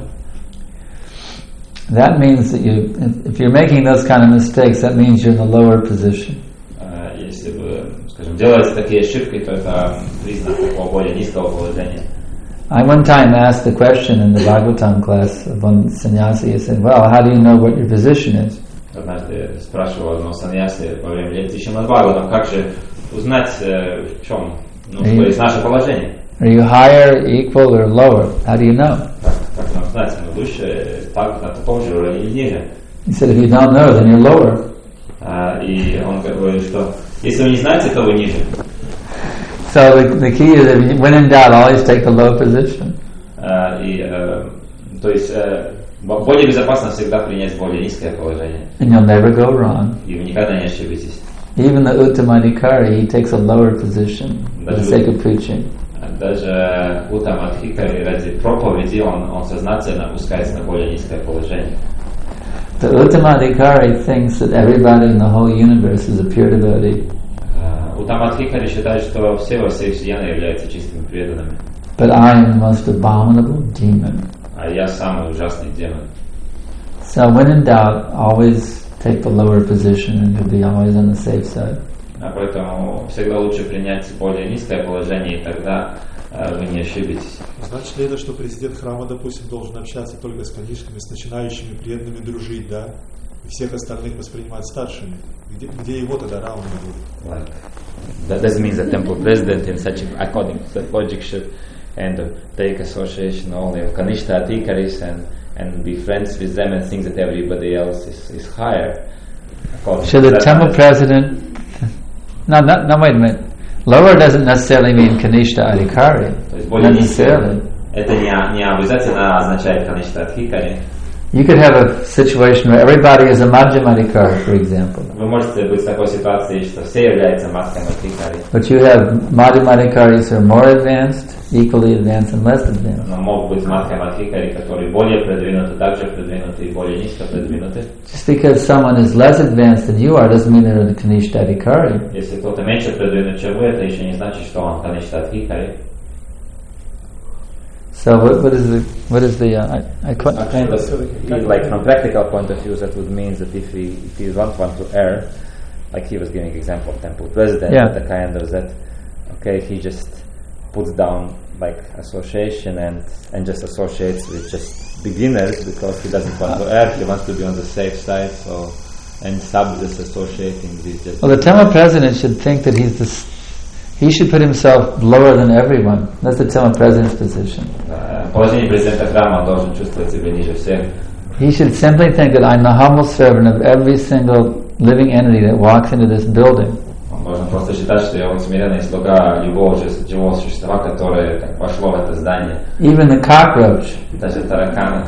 that means that you, if you're making those kind of mistakes, that means you're in a lower position. Э, если вы, скажем, делаете такие ошибки, то это признак такого более низкого положения. I one time asked the question in the Bhagavatam class of one sannyasi. He said, well, how do you know what your position is? Однажды спрашивал одного саньяси во время лекции Шримад Бхагаватам, как же узнать, э, в чем, ну, что есть наше положение. Are you higher, equal, or lower? How do you know? Как, как нам знать, мы выше, так, на таком же уровне или ниже? He said, if you don't know, then you're lower. А, и он говорит, что если вы не знаете, то вы ниже. So the, the key is, if you, when in doubt, always take the low position. А, и, э, то есть, э, более безопасно всегда принять более низкое положение. And you'll never go wrong. И вы никогда не ошибетесь. Even the Uttamadhikari, he takes a lower position for the sake of preaching. Даже Уттамадхикари ради проповеди он, он сознательно опускается на более низкое положение. The Uttamadhikari thinks that everybody in the whole universe is a pure devotee. Уттамадхикари считает, что все во всей вселенной являются чистыми преданными. But I am the most abominable demon. А я самый ужасный демон. So when in doubt, always take the lower position and you'll be always on the safe side. А поэтому всегда лучше принять более низкое положение, и тогда э, вы не ошибетесь. Значит ли это, что президент храма, допустим, должен общаться только с конишками, с начинающими преданными, дружить, да? и всех остальных воспринимать старшими. Где, где его тогда равные будут? Like, that doesn't mean the temple president in such a, according to that logic should and uh, take association only of Kanishta Adhikaris and, and be friends with them and think that everybody else is, is higher. Should the temple president... No, no, no, wait a minute. Lower doesn't necessarily mean Kanishta Adhikari. Necessarily. Это не, не обязательно означает Kanishta Adhikari. You could have a situation where everybody is a Madhyama Adhikari, for example. Вы можете быть в такой ситуации, что все являются Madhyama Adhikari. But you have Madhyama Adhikaris who are more advanced, equally advanced, and less advanced. Но могут быть Madhyama Adhikari, которые более продвинуты, также продвинуты и более низко продвинуты. Just because someone is less advanced than you are doesn't mean they're the Kanishta Adhikari. Если кто-то меньше продвинут, чем вы, это еще не значит, что он Kanishta Adhikari. So what, what is the what is the uh, I, I couldn't kind of, like from practical point of view, that would mean that if we if we want one to err, like he was giving example of temple president, yeah. the kind of that, okay, he just puts down like association and and just associates with just beginners because he doesn't want to err, he wants to be on the safe side, so and stop disassociating with just. Well, the temple president should think that he's the. He should put himself lower than everyone. That's the temple president's position. Положение президента храма должен чувствовать себя ниже всех. He should simply think that I'm the humble servant of every single living entity that walks into this building. Он должен просто считать, что я вот смиренный слуга любого живого существа, которое так, вошло в это здание. Even the cockroach. Даже тараканы.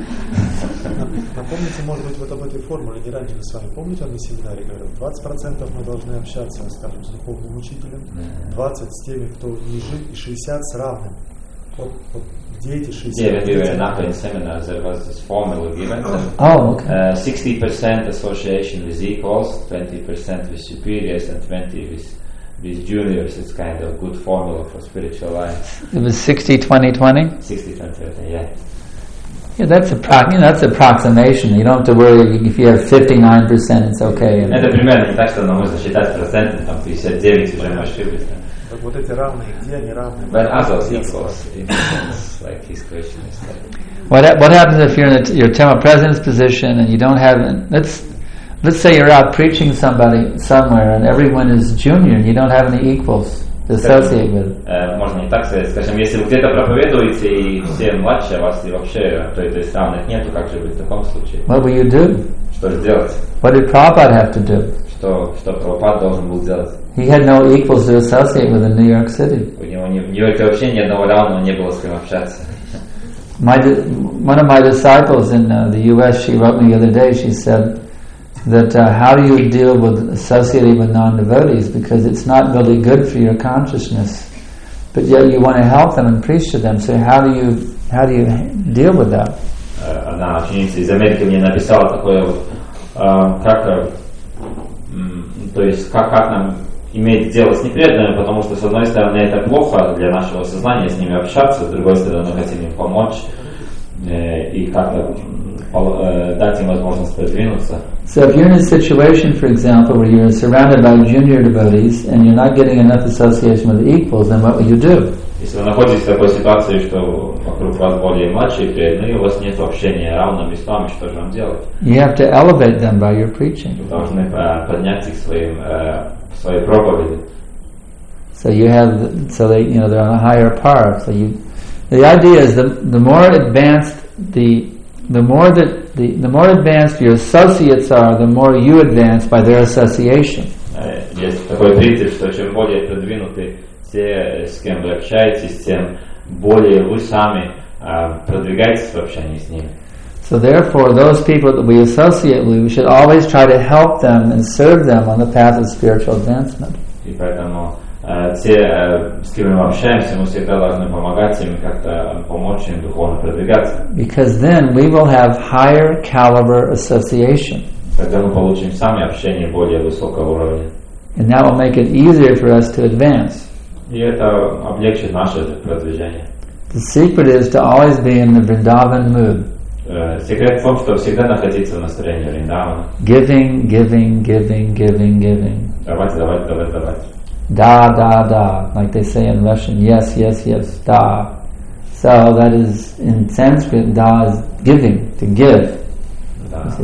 Напомните, может быть, вот об этой формуле не ранее мы с вами, помните, на семинаре говорят, двадцать процентов мы должны общаться, скажем, с духовным учителем, двадцать с теми, кто ниже, и шестьдесят с равным. Вот, вот где эти шестьдесят? Yeah, we were in Athens seminars, there was this formula given. Oh, okay. Uh, sixty percent association with equals, twenty percent with superiors, and twenty with with juniors. It's kind of good formula for spiritual life. It was sixty, twenty, twenty? sixty, twenty, yeah. Yeah, that's a pro- you know, that's approximation. You don't have to worry if you have fifty-nine percent, it's okay. Это примерно не так, что нам нужно считать проценты, там пятьдесят девять уже мы ошиблись. Так вот эти равные, где они равные? But others equals, in a sense, like his question is like. What ha- what happens if you're in the, your temple president's position and you don't have let's let's say you're out preaching somebody somewhere and everyone is junior and you don't have any equals to associate with. Э, можно не так сказать, скажем, если вы где-то проповедуете и все младше вас и вообще, то есть равных нету, как же быть в таком случае? What will you do? Что сделать? What did Prabhupada have to do? Что что Прабхупад должен был сделать? He had no equals to associate with in New York City. У него не, в Нью-Йорке вообще ни одного равного не было с кем общаться. My di- one of my disciples in uh, the U S, she wrote me the other day. She said that uh, how do you deal with associating with non-devotees, because it's not really good for your consciousness, but yet you want to help them and preach to them. So how do you how do you deal with that? Одна ученица из Америки мне написала такое вот, как, то есть как, как нам иметь дело с непреданными, потому что с одной стороны это плохо для нашего сознания с ними общаться, с другой стороны мы хотим им помочь и как-то дать им возможность продвинуться. So if you're in a situation, for example, where you're surrounded by junior devotees and you're not getting enough association with the equals, then what will you do? Если вы находитесь в такой ситуации, что вокруг вас более младшие преданные, у вас нет общения равными с вами, что же вам делать? You have to elevate them by your preaching. Вы должны поднять их своим своей проповеди. So you have, so they, you know, they're on a higher par. So you, the idea is the the more advanced the the more that the the more advanced your associates are, the more you advance by their association. Есть такой принцип, что чем более продвинуты те, с кем вы общаетесь, тем более вы сами продвигаетесь в общении с ними. So therefore, those people that we associate with, we should always try to help them and serve them on the path of spiritual advancement. И поэтому те, с кем мы общаемся, мы всегда должны помогать им, как-то помочь им духовно продвигаться. Because then we will have higher caliber association. Тогда мы получим сами общение более высокого уровня. And that will make it easier for us to advance. И это облегчит наше продвижение. The secret is to always be in the Vrindavan mood. Секрет в том, что всегда находиться в настроении Вриндавана. Giving, giving, giving, giving, giving. Давать, давать, давать, давать. Da, da, da, like they say in Russian. Yes, yes, yes, da. So that is, in Sanskrit, da is giving, to give. Да.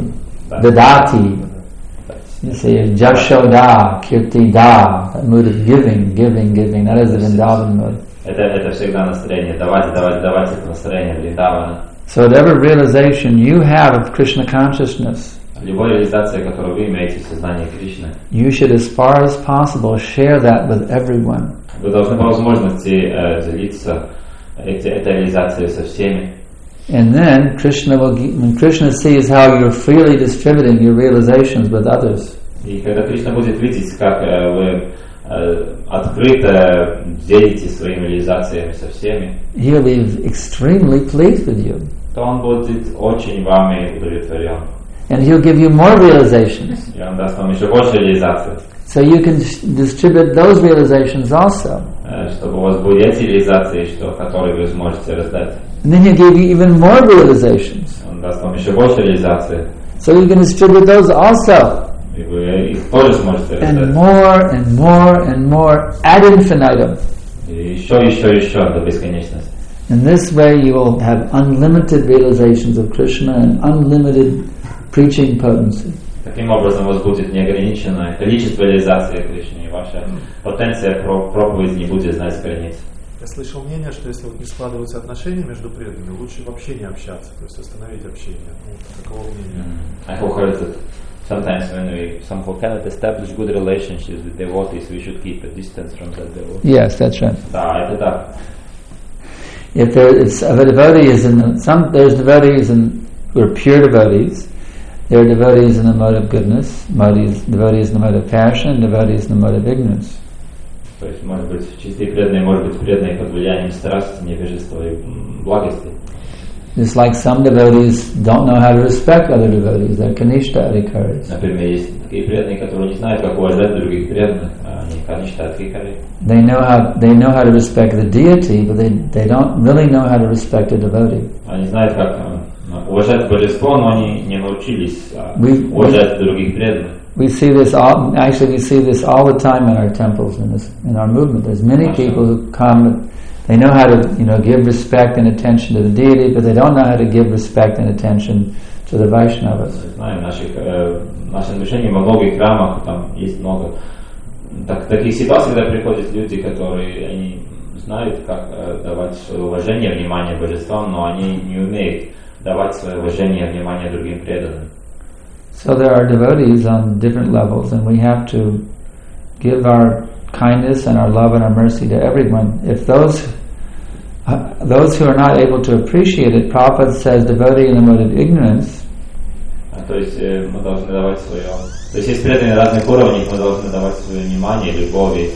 Dadati. You see, Jashoda, Kirti Da, that mood of giving, giving, giving. That is the Vrindavan mood. Это, это всегда настроение. Давать, давать, давать. Это настроение Вриндавана. So whatever realization you have of Krishna consciousness, Любая реализация, которую вы имеете в сознании Кришны, you should, as far as possible, share that with everyone. вы должны по возможности э, делиться эти, этой реализацией со всеми. And then Krishna will, when Krishna sees how you're freely distributing your realizations with others, И когда Кришна будет видеть, как э, вы э, открыто делитесь своими реализациями со всеми, he'll be extremely pleased with you. то он будет очень вами удовлетворен. And he'll give you more realizations. И он даст вам еще больше реализаций, So you can distribute those realizations also. э, чтобы у вас были эти реализации, что, которые вы сможете раздать. And then he'll give you even more realizations. Он даст вам еще больше реализаций, So you can distribute those also. и вы их тоже сможете And раздать. more and more and more ad infinitum. И еще, еще, еще до бесконечности. In this way you will have unlimited realizations of Krishna and unlimited preaching potency. Таким образом, у вас будет неограниченное количество реализации Кришны, и ваша потенция про проповеди не будет знать границ. Я слышал мнение, что если вот не складываются отношения между преданными, лучше вообще не общаться, то есть остановить общение. Ну, такого мнения. I have heard that sometimes when we somehow cannot establish good relationships with devotees, we should keep a distance from that devotee. Yes, that's right. Да, это так. If there is a devotee is in the, some there's devotees in, who are pure devotees. There are devotees in the mode of goodness, devotees, devotees in the mode of passion, and devotees in the mode of ignorance. То есть, может быть, чистые преданные, может быть, преданные под влиянием страсти, невежества и благости. Just like some devotees don't know how to respect other devotees, they're kanishta adhikaris. Например, есть такие преданные, которые не знают, как уважать других преданных, а они каништа адхикари. They know how they know how to respect the deity, but they they don't really know how to respect a devotee. Они знают, как уважать божество, но они не научились We- уважать других преданных. We see this all. Actually, we see this all the time in our temples, in this in our movement. There's many people who come. They know how to, you know, give respect and attention to the deity, but they don't know how to give respect and attention to the Vaishnavas. Знаем, в наших, э, в нашем движении во многих храмах там есть много так, таких ситуаций, когда приходят люди, которые они знают, как э, давать свое уважение, внимание божествам, но они не умеют давать свое уважение, внимание другим преданным. So there are devotees on different levels, and we have to give our kindness and our love and our mercy to everyone. If those uh, those who are not able to appreciate it, Prabhupada says devotee in the mode of ignorance. А, то есть э, мы должны давать свое... То есть есть преданные разных уровней, мы должны давать свое внимание, любовь и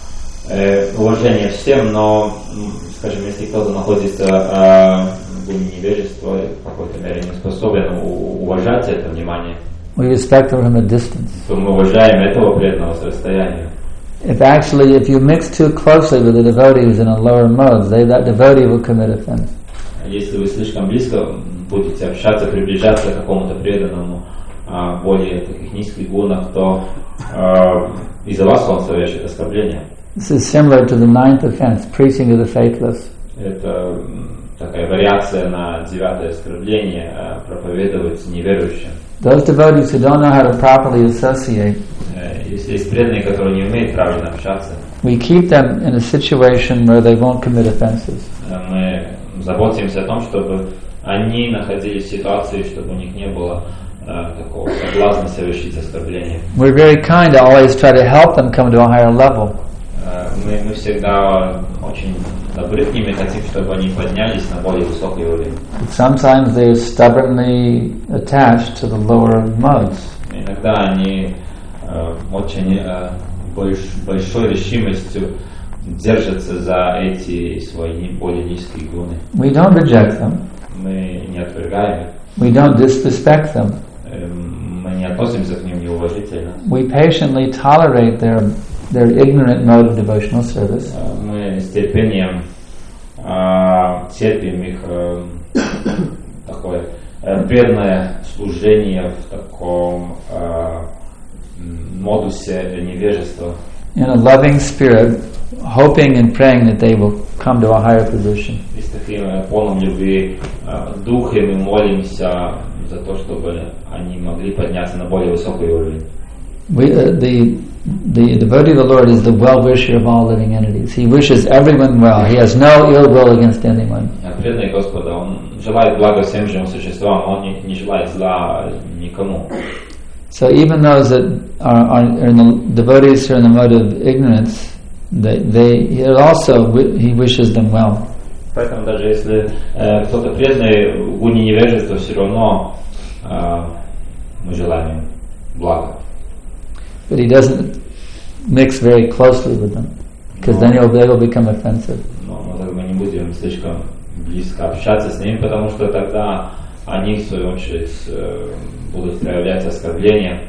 э, уважение всем, но, скажем, если кто-то находится э, в невежестве, в какой-то мере не способен уважать это внимание, We respect them from a distance. то мы уважаем этого преданного с расстояния. If actually, if you mix too closely with a devotee who's in a lower mode, they, that devotee will commit offense. Если вы слишком близко будете общаться, приближаться к какому-то преданному, а, более таких низких гунах, то а, из-за вас он совершит оскорбление. This is similar to the ninth offense, preaching to the faithless. Это такая вариация на девятое оскорбление, а, проповедовать неверующим. Those devotees who don't know how to properly associate, Если есть преданные, которые не умеют правильно общаться, we keep them in a situation where they won't commit offenses. мы заботимся о том, чтобы они находились в ситуации, чтобы у них не было э, такого соблазна совершить оскорбление. We're very kind to always try to help them come to a higher level. Э, мы, мы всегда очень добры к ним и хотим, чтобы они поднялись на более высокий уровень. But sometimes they're stubbornly attached to the lower modes. Иногда они э, очень э, больш, большой решимостью держатся за эти свои более низкие гуны. We don't reject them. Мы не отвергаем их. We don't disrespect them. Э, мы не относимся к ним неуважительно. We patiently tolerate their their ignorant mode of devotional service. Э, мы с терпением э, терпим их э, такое э, бедное служение в таком э, модусе невежества. In a loving spirit, hoping and praying that they will come to a higher position. И с таким э, полным любви э, духом мы молимся, за то, чтобы они могли подняться на более высокий уровень. We, uh, the the devotee of the Lord is the well-wisher of all living entities. He wishes everyone well. He has no ill will against anyone. Преданный Господа, он желает блага всем живым существам, он не, не желает зла никому. So even those that are, are in the devotees who are in the mode of ignorance, they, they he also he wishes them well. Поэтому даже если э, кто-то преданный в гуне невежества, все равно э, мы желаем им блага. But he doesn't mix very closely with them, because then he'll, they will become offensive. Но мы не будем слишком близко общаться с ними, потому что тогда они, в свою очередь, э, будут проявлять оскорбления.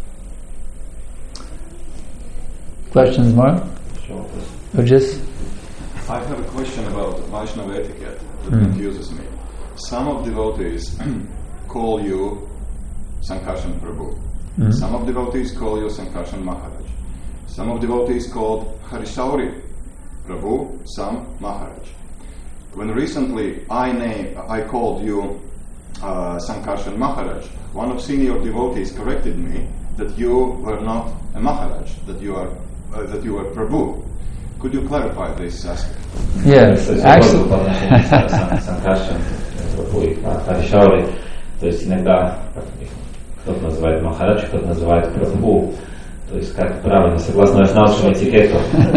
Questions more? Or just? I have a question about Vaishnava etiquette that Mm. confuses me. Some of devotees call you Sankarshan Prabhu. Mm. Some of devotees call you Sankarshan Maharaj. Some of devotees called Harisauri Prabhu, some Maharaj. When recently I name, I called you uh, Sankarshan Maharaj, one of senior devotees corrected me that you were not a Maharaj, that you are uh, that you were Prabhu. Could you clarify this aspect? Yes, actually. Санкаршан, Прабху и Харишаури. То есть иногда кто-то называет Махарадж, кто-то называет Прабху. То есть как правильно, согласно нашему этикету.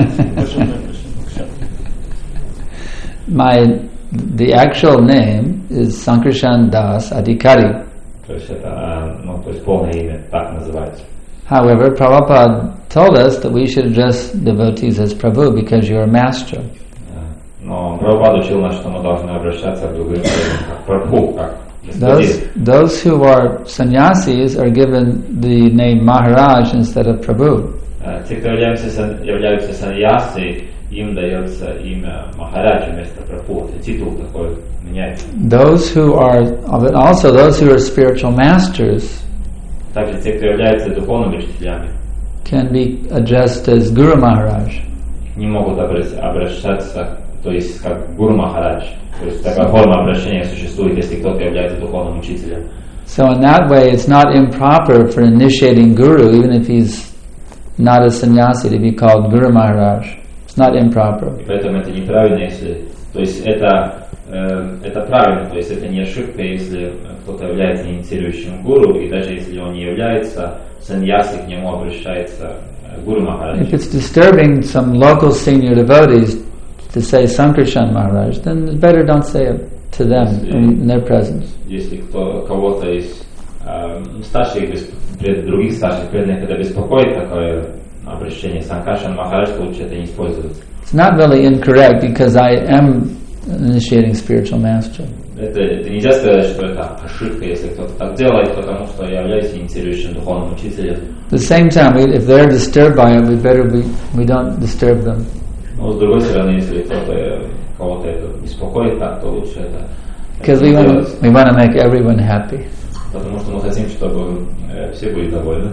My the actual name is Sankarshan Das Adhikari. То есть это, ну, то есть полное имя так называется. However, Prabhupada told us that we should address devotees as Prabhu because you are master. Но Прабхупада учил нас, что мы должны обращаться к другим как Прабху, как Those, those who are sannyasis are given the name Maharaj instead of Prabhu. Те, кто являются, являются саньяси, им дается имя Махараджа вместо Прабху. Это титул такой меняется. Those who are, also those who are spiritual masters, также те, кто являются духовными учителями, can be addressed as Guru Maharaj. Не могут обращаться, то есть как Гуру Махарадж. То есть такая форма обращения существует, если кто-то является духовным учителем. So in that way, it's not improper for initiating Guru, even if he's not a sannyasi, to be called Guru Maharaj. It's not improper. И поэтому это неправильно, если, то есть это э, это правильно, то есть это не ошибка, если кто-то является инициирующим гуру, и даже если он не является саньяси, к нему обращается Гуру Махарадж. If it's disturbing some local senior devotees to say Sankarshan Maharaj, then it's better don't say it to them in their presence. Если кто, кого-то из э, старших, пред, других старших преданных это беспокоит, такое обращение Санкаршан Махарадж, лучше это не использовать. It's not really incorrect because I am initiating spiritual master. Это, это нельзя сказать, что это ошибка, если кто-то так делает, потому что я являюсь инициирующим духовным учителем. At the same time, we, if they're disturbed by it, we better be, we don't disturb them. Но с другой стороны, если кто-то кого-то это беспокоит, так, то лучше это. Because we want we want to make everyone happy. Потому что мы хотим, чтобы э, все были довольны.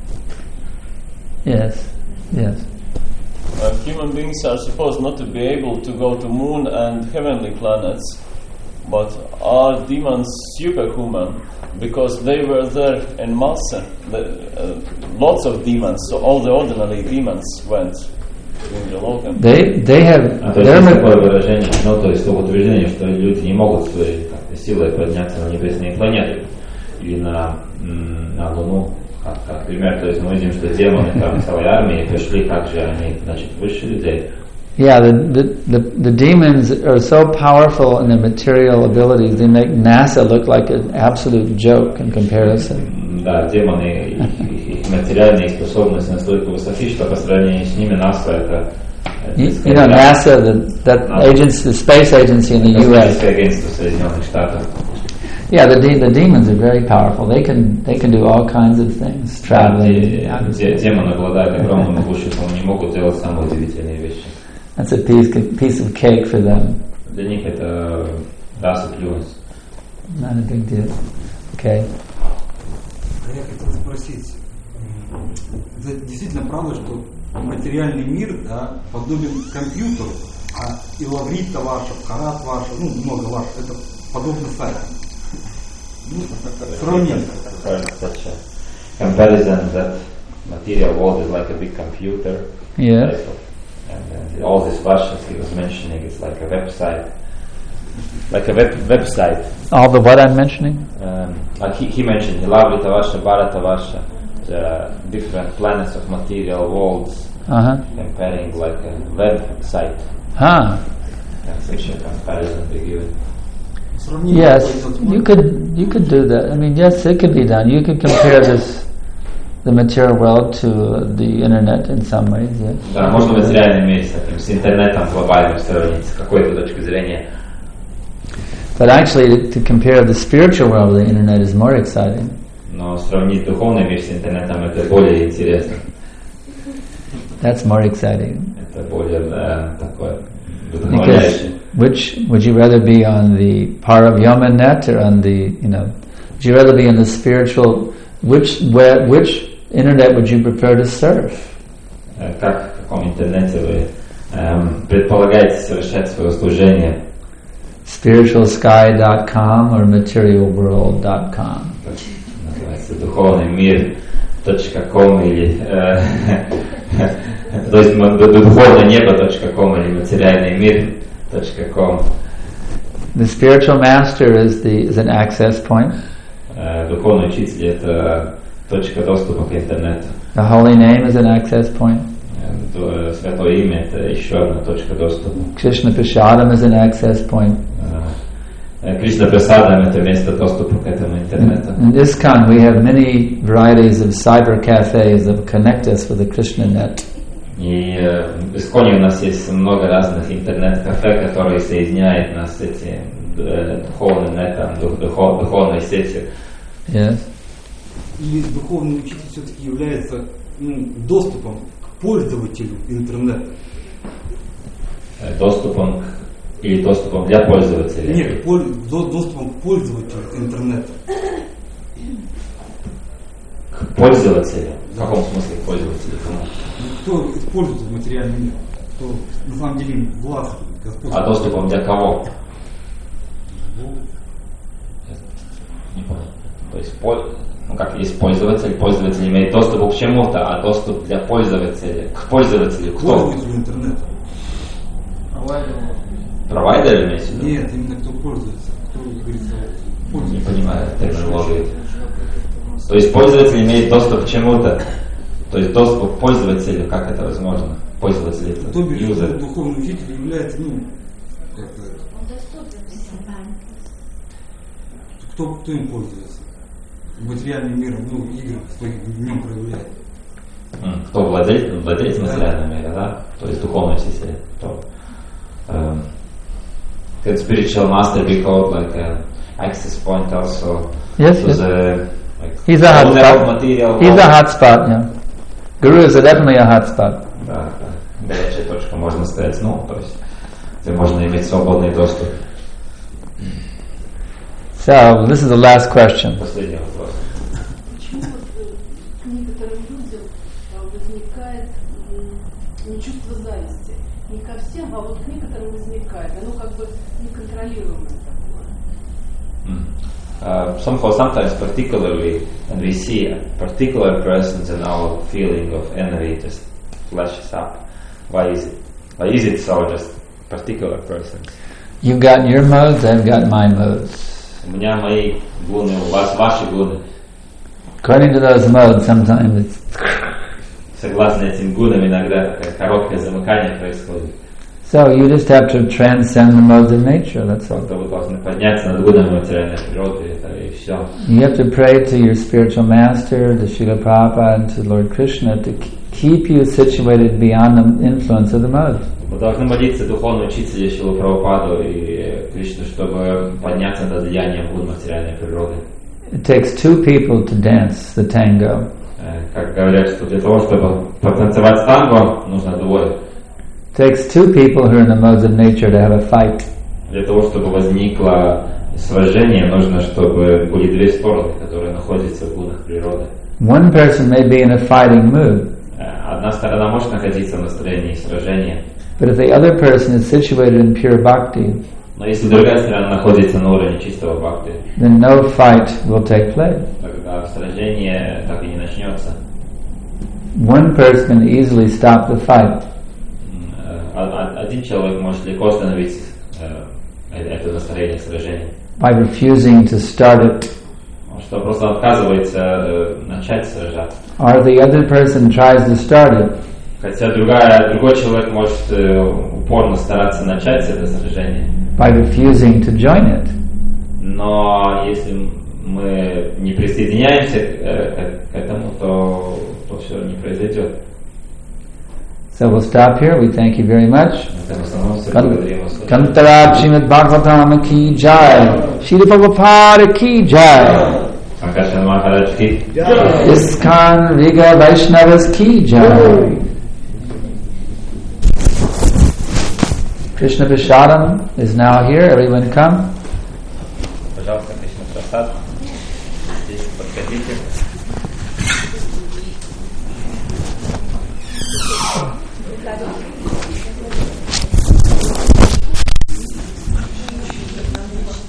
Yes, yes. Uh, human beings are supposed not to be able to go to moon and heavenly planets, but are demons superhuman because they were there in mass. The, uh, lots of demons, so all the ordinary demons went in the Lokan. They they have А, то есть есть такое выражение, ну, то есть утверждение, что люди не могут своей силой подняться на небесные планеты или на, на Луну. Как, как пример, то есть мы видим, что демоны там целой армии пришли, как же они, значит, выше людей. Yeah, the, the the the demons are so powerful in their material abilities. They make NASA look like an absolute joke in comparison. Да, демоны, их, их материальные способности настолько высоки, что по сравнению с ними НАСА это... You, you know, NASA, the, that agency, the space agency in the U S. Агентство Соединенных Штатов. Yeah, the de- the demons are very powerful. They can they can do all kinds of things, traveling. Демоны обладают огромным могуществом, они могут делать самые удивительные вещи. That's a piece piece of cake for them. Для них это раса плюс. Not a big deal. Okay. Я хотел спросить, это действительно правда, что материальный мир, да, подобен компьютеру, а и лаврита ваша, карат ваша, ну много ваших, это подобно сайтам. Сравнение. Such a comparison that material world is like a big computer. Yes. And, and all these versions he was mentioning is like a website. Like a web website. All the what I'm mentioning? Um, like he, he mentioned, Lavita Vasha, Bharata Vasha, the different planets of material worlds, Uh-huh. comparing like a website. Ah. That's such a comparison to give. Yes, you could you could do that. I mean, yes, it could be done. You could compare this, the material world to the internet in some ways. Yes. Да, можно в материальном мире с таким, с интернетом глобальным сравнить, с какой-то точки зрения. But actually, to compare the spiritual world with the internet is more exciting. Но сравнить духовный мир с интернетом это более интересно. That's more exciting. Это более да, такое Because вдохновляющее. which would you rather be on the Paravyama net or on the, you know, would you rather be in the spiritual, which where, which internet would you prefer to surf? Как в каком интернете вы эм, предполагаете совершать свое служение? spiritual sky dot com or material world dot com? Называется духовный мир точка ком или э, то есть духовное небо точка ком или материальный мир точка ком. The spiritual master is the is an access point. Э, духовный учитель это точка доступа к интернету. The holy name is an access point. Э, святое имя это еще одна точка доступа. Krishna Prasadam is an access point. Кришна Прасадам это место доступа к этому интернету. In ISKCON we have many varieties of cyber cafes that connect us with the Krishna net. И э, в Исконе у нас есть много разных интернет-кафе, которые соединяют нас с этим э, духовным нетом, дух, духов, духовной сетью. Yes. И духовный учитель все-таки является ну, доступом к пользователю интернета. Э, доступом к, или доступом для пользователя. Нет, поль, до, доступом к пользователю интернета. К пользователю? В каком смысле к пользователю? Кто использует материальный мир, кто на самом деле властвует, Господь. А доступом для кого? Не понял. То есть, ну как есть пользователь, пользователь имеет доступ к чему-то, а доступ для пользователя, к пользователю кто? Пользователю интернета. Провайдер имеется в виду? Нет, именно кто пользуется, кто, говорится, Не пользуется. понимаю терминологию. То есть пользователь имеет доступ к чему-то, то есть доступ к пользователю, как это возможно? Пользователь это То бишь, юзер. духовный учитель является, ну, как-то, кто, кто им пользуется? Материальным миром, ну, игры, кто в нем проявляет. М, Кто владеет, владеет материальным миром, да? То есть духовный учитель. Кто? Um, could spiritual master be called like an access point also? Yes, to yes. the, like, He's a owner of hotspot. material He's a world? hotspot, yeah. Guru is a definitely a hotspot. Да, да. Горячая точка, можно сказать, ну, то есть, где можно иметь свободный доступ. So, this is the last question. Последний вопрос. Почему к некоторым людям возникает м, чувство зависти? Не ко всем, а вот к некоторым возникает. Оно как бы неконтролируемое такое. Mm. Uh, somehow, sometimes, particularly, when we see a particular person, and our feeling of envy just flashes up. Why is it? Why is it so? Just particular persons. You've got your modes, I've got my modes. У меня мои гуны, у вас ваши гуны. According to those modes, sometimes it's Согласно этим гунам, иногда такое короткое замыкание происходит. so you just have to transcend the modes of nature. That's all. Как-то вы должны подняться над гунами материальной природы, это и все. You have to pray to your spiritual master, to Srila Prabhupada, and to Lord Krishna to k- keep you situated beyond the influence of the modes. Вы должны молиться духовному учителю Шрилу Прабхупаду и Кришну, чтобы подняться над влиянием гун материальной природы. It takes two people to dance the tango. Э, Как говорят, что для того, чтобы потанцевать танго, нужно двое. It takes two people who are in the modes of nature to have a fight. Для того, чтобы возникло сражение, нужно, чтобы были две стороны, которые находятся в гунах природы. One person may be in a fighting mood, Э, Одна сторона может находиться в настроении сражения, but if the other person is situated in pure bhakti, Но если другая сторона находится на уровне чистого бхакти, then no fight will take place. тогда сражение так и не начнется. One person can easily stop the fight Один человек может легко остановить это настроение сражения, by refusing to start it, что просто отказывается начать сражаться. or the other person tries to start it, Хотя другая, другой человек может упорно стараться начать это сражение, by refusing to join it. но если мы не присоединяемся к, к этому, то, то все не произойдет. So we'll stop here. We thank you very much. Kantaraj Srimad Bhagavatam ki jai. Srila Prabhupada ki jai. Akashan Maharaj ki Iskon Riga Vaishnavas ki jai. Krishna Prasadam is now here. Everyone come. Пожалуйста, Кришна Прасад. Здесь подходите.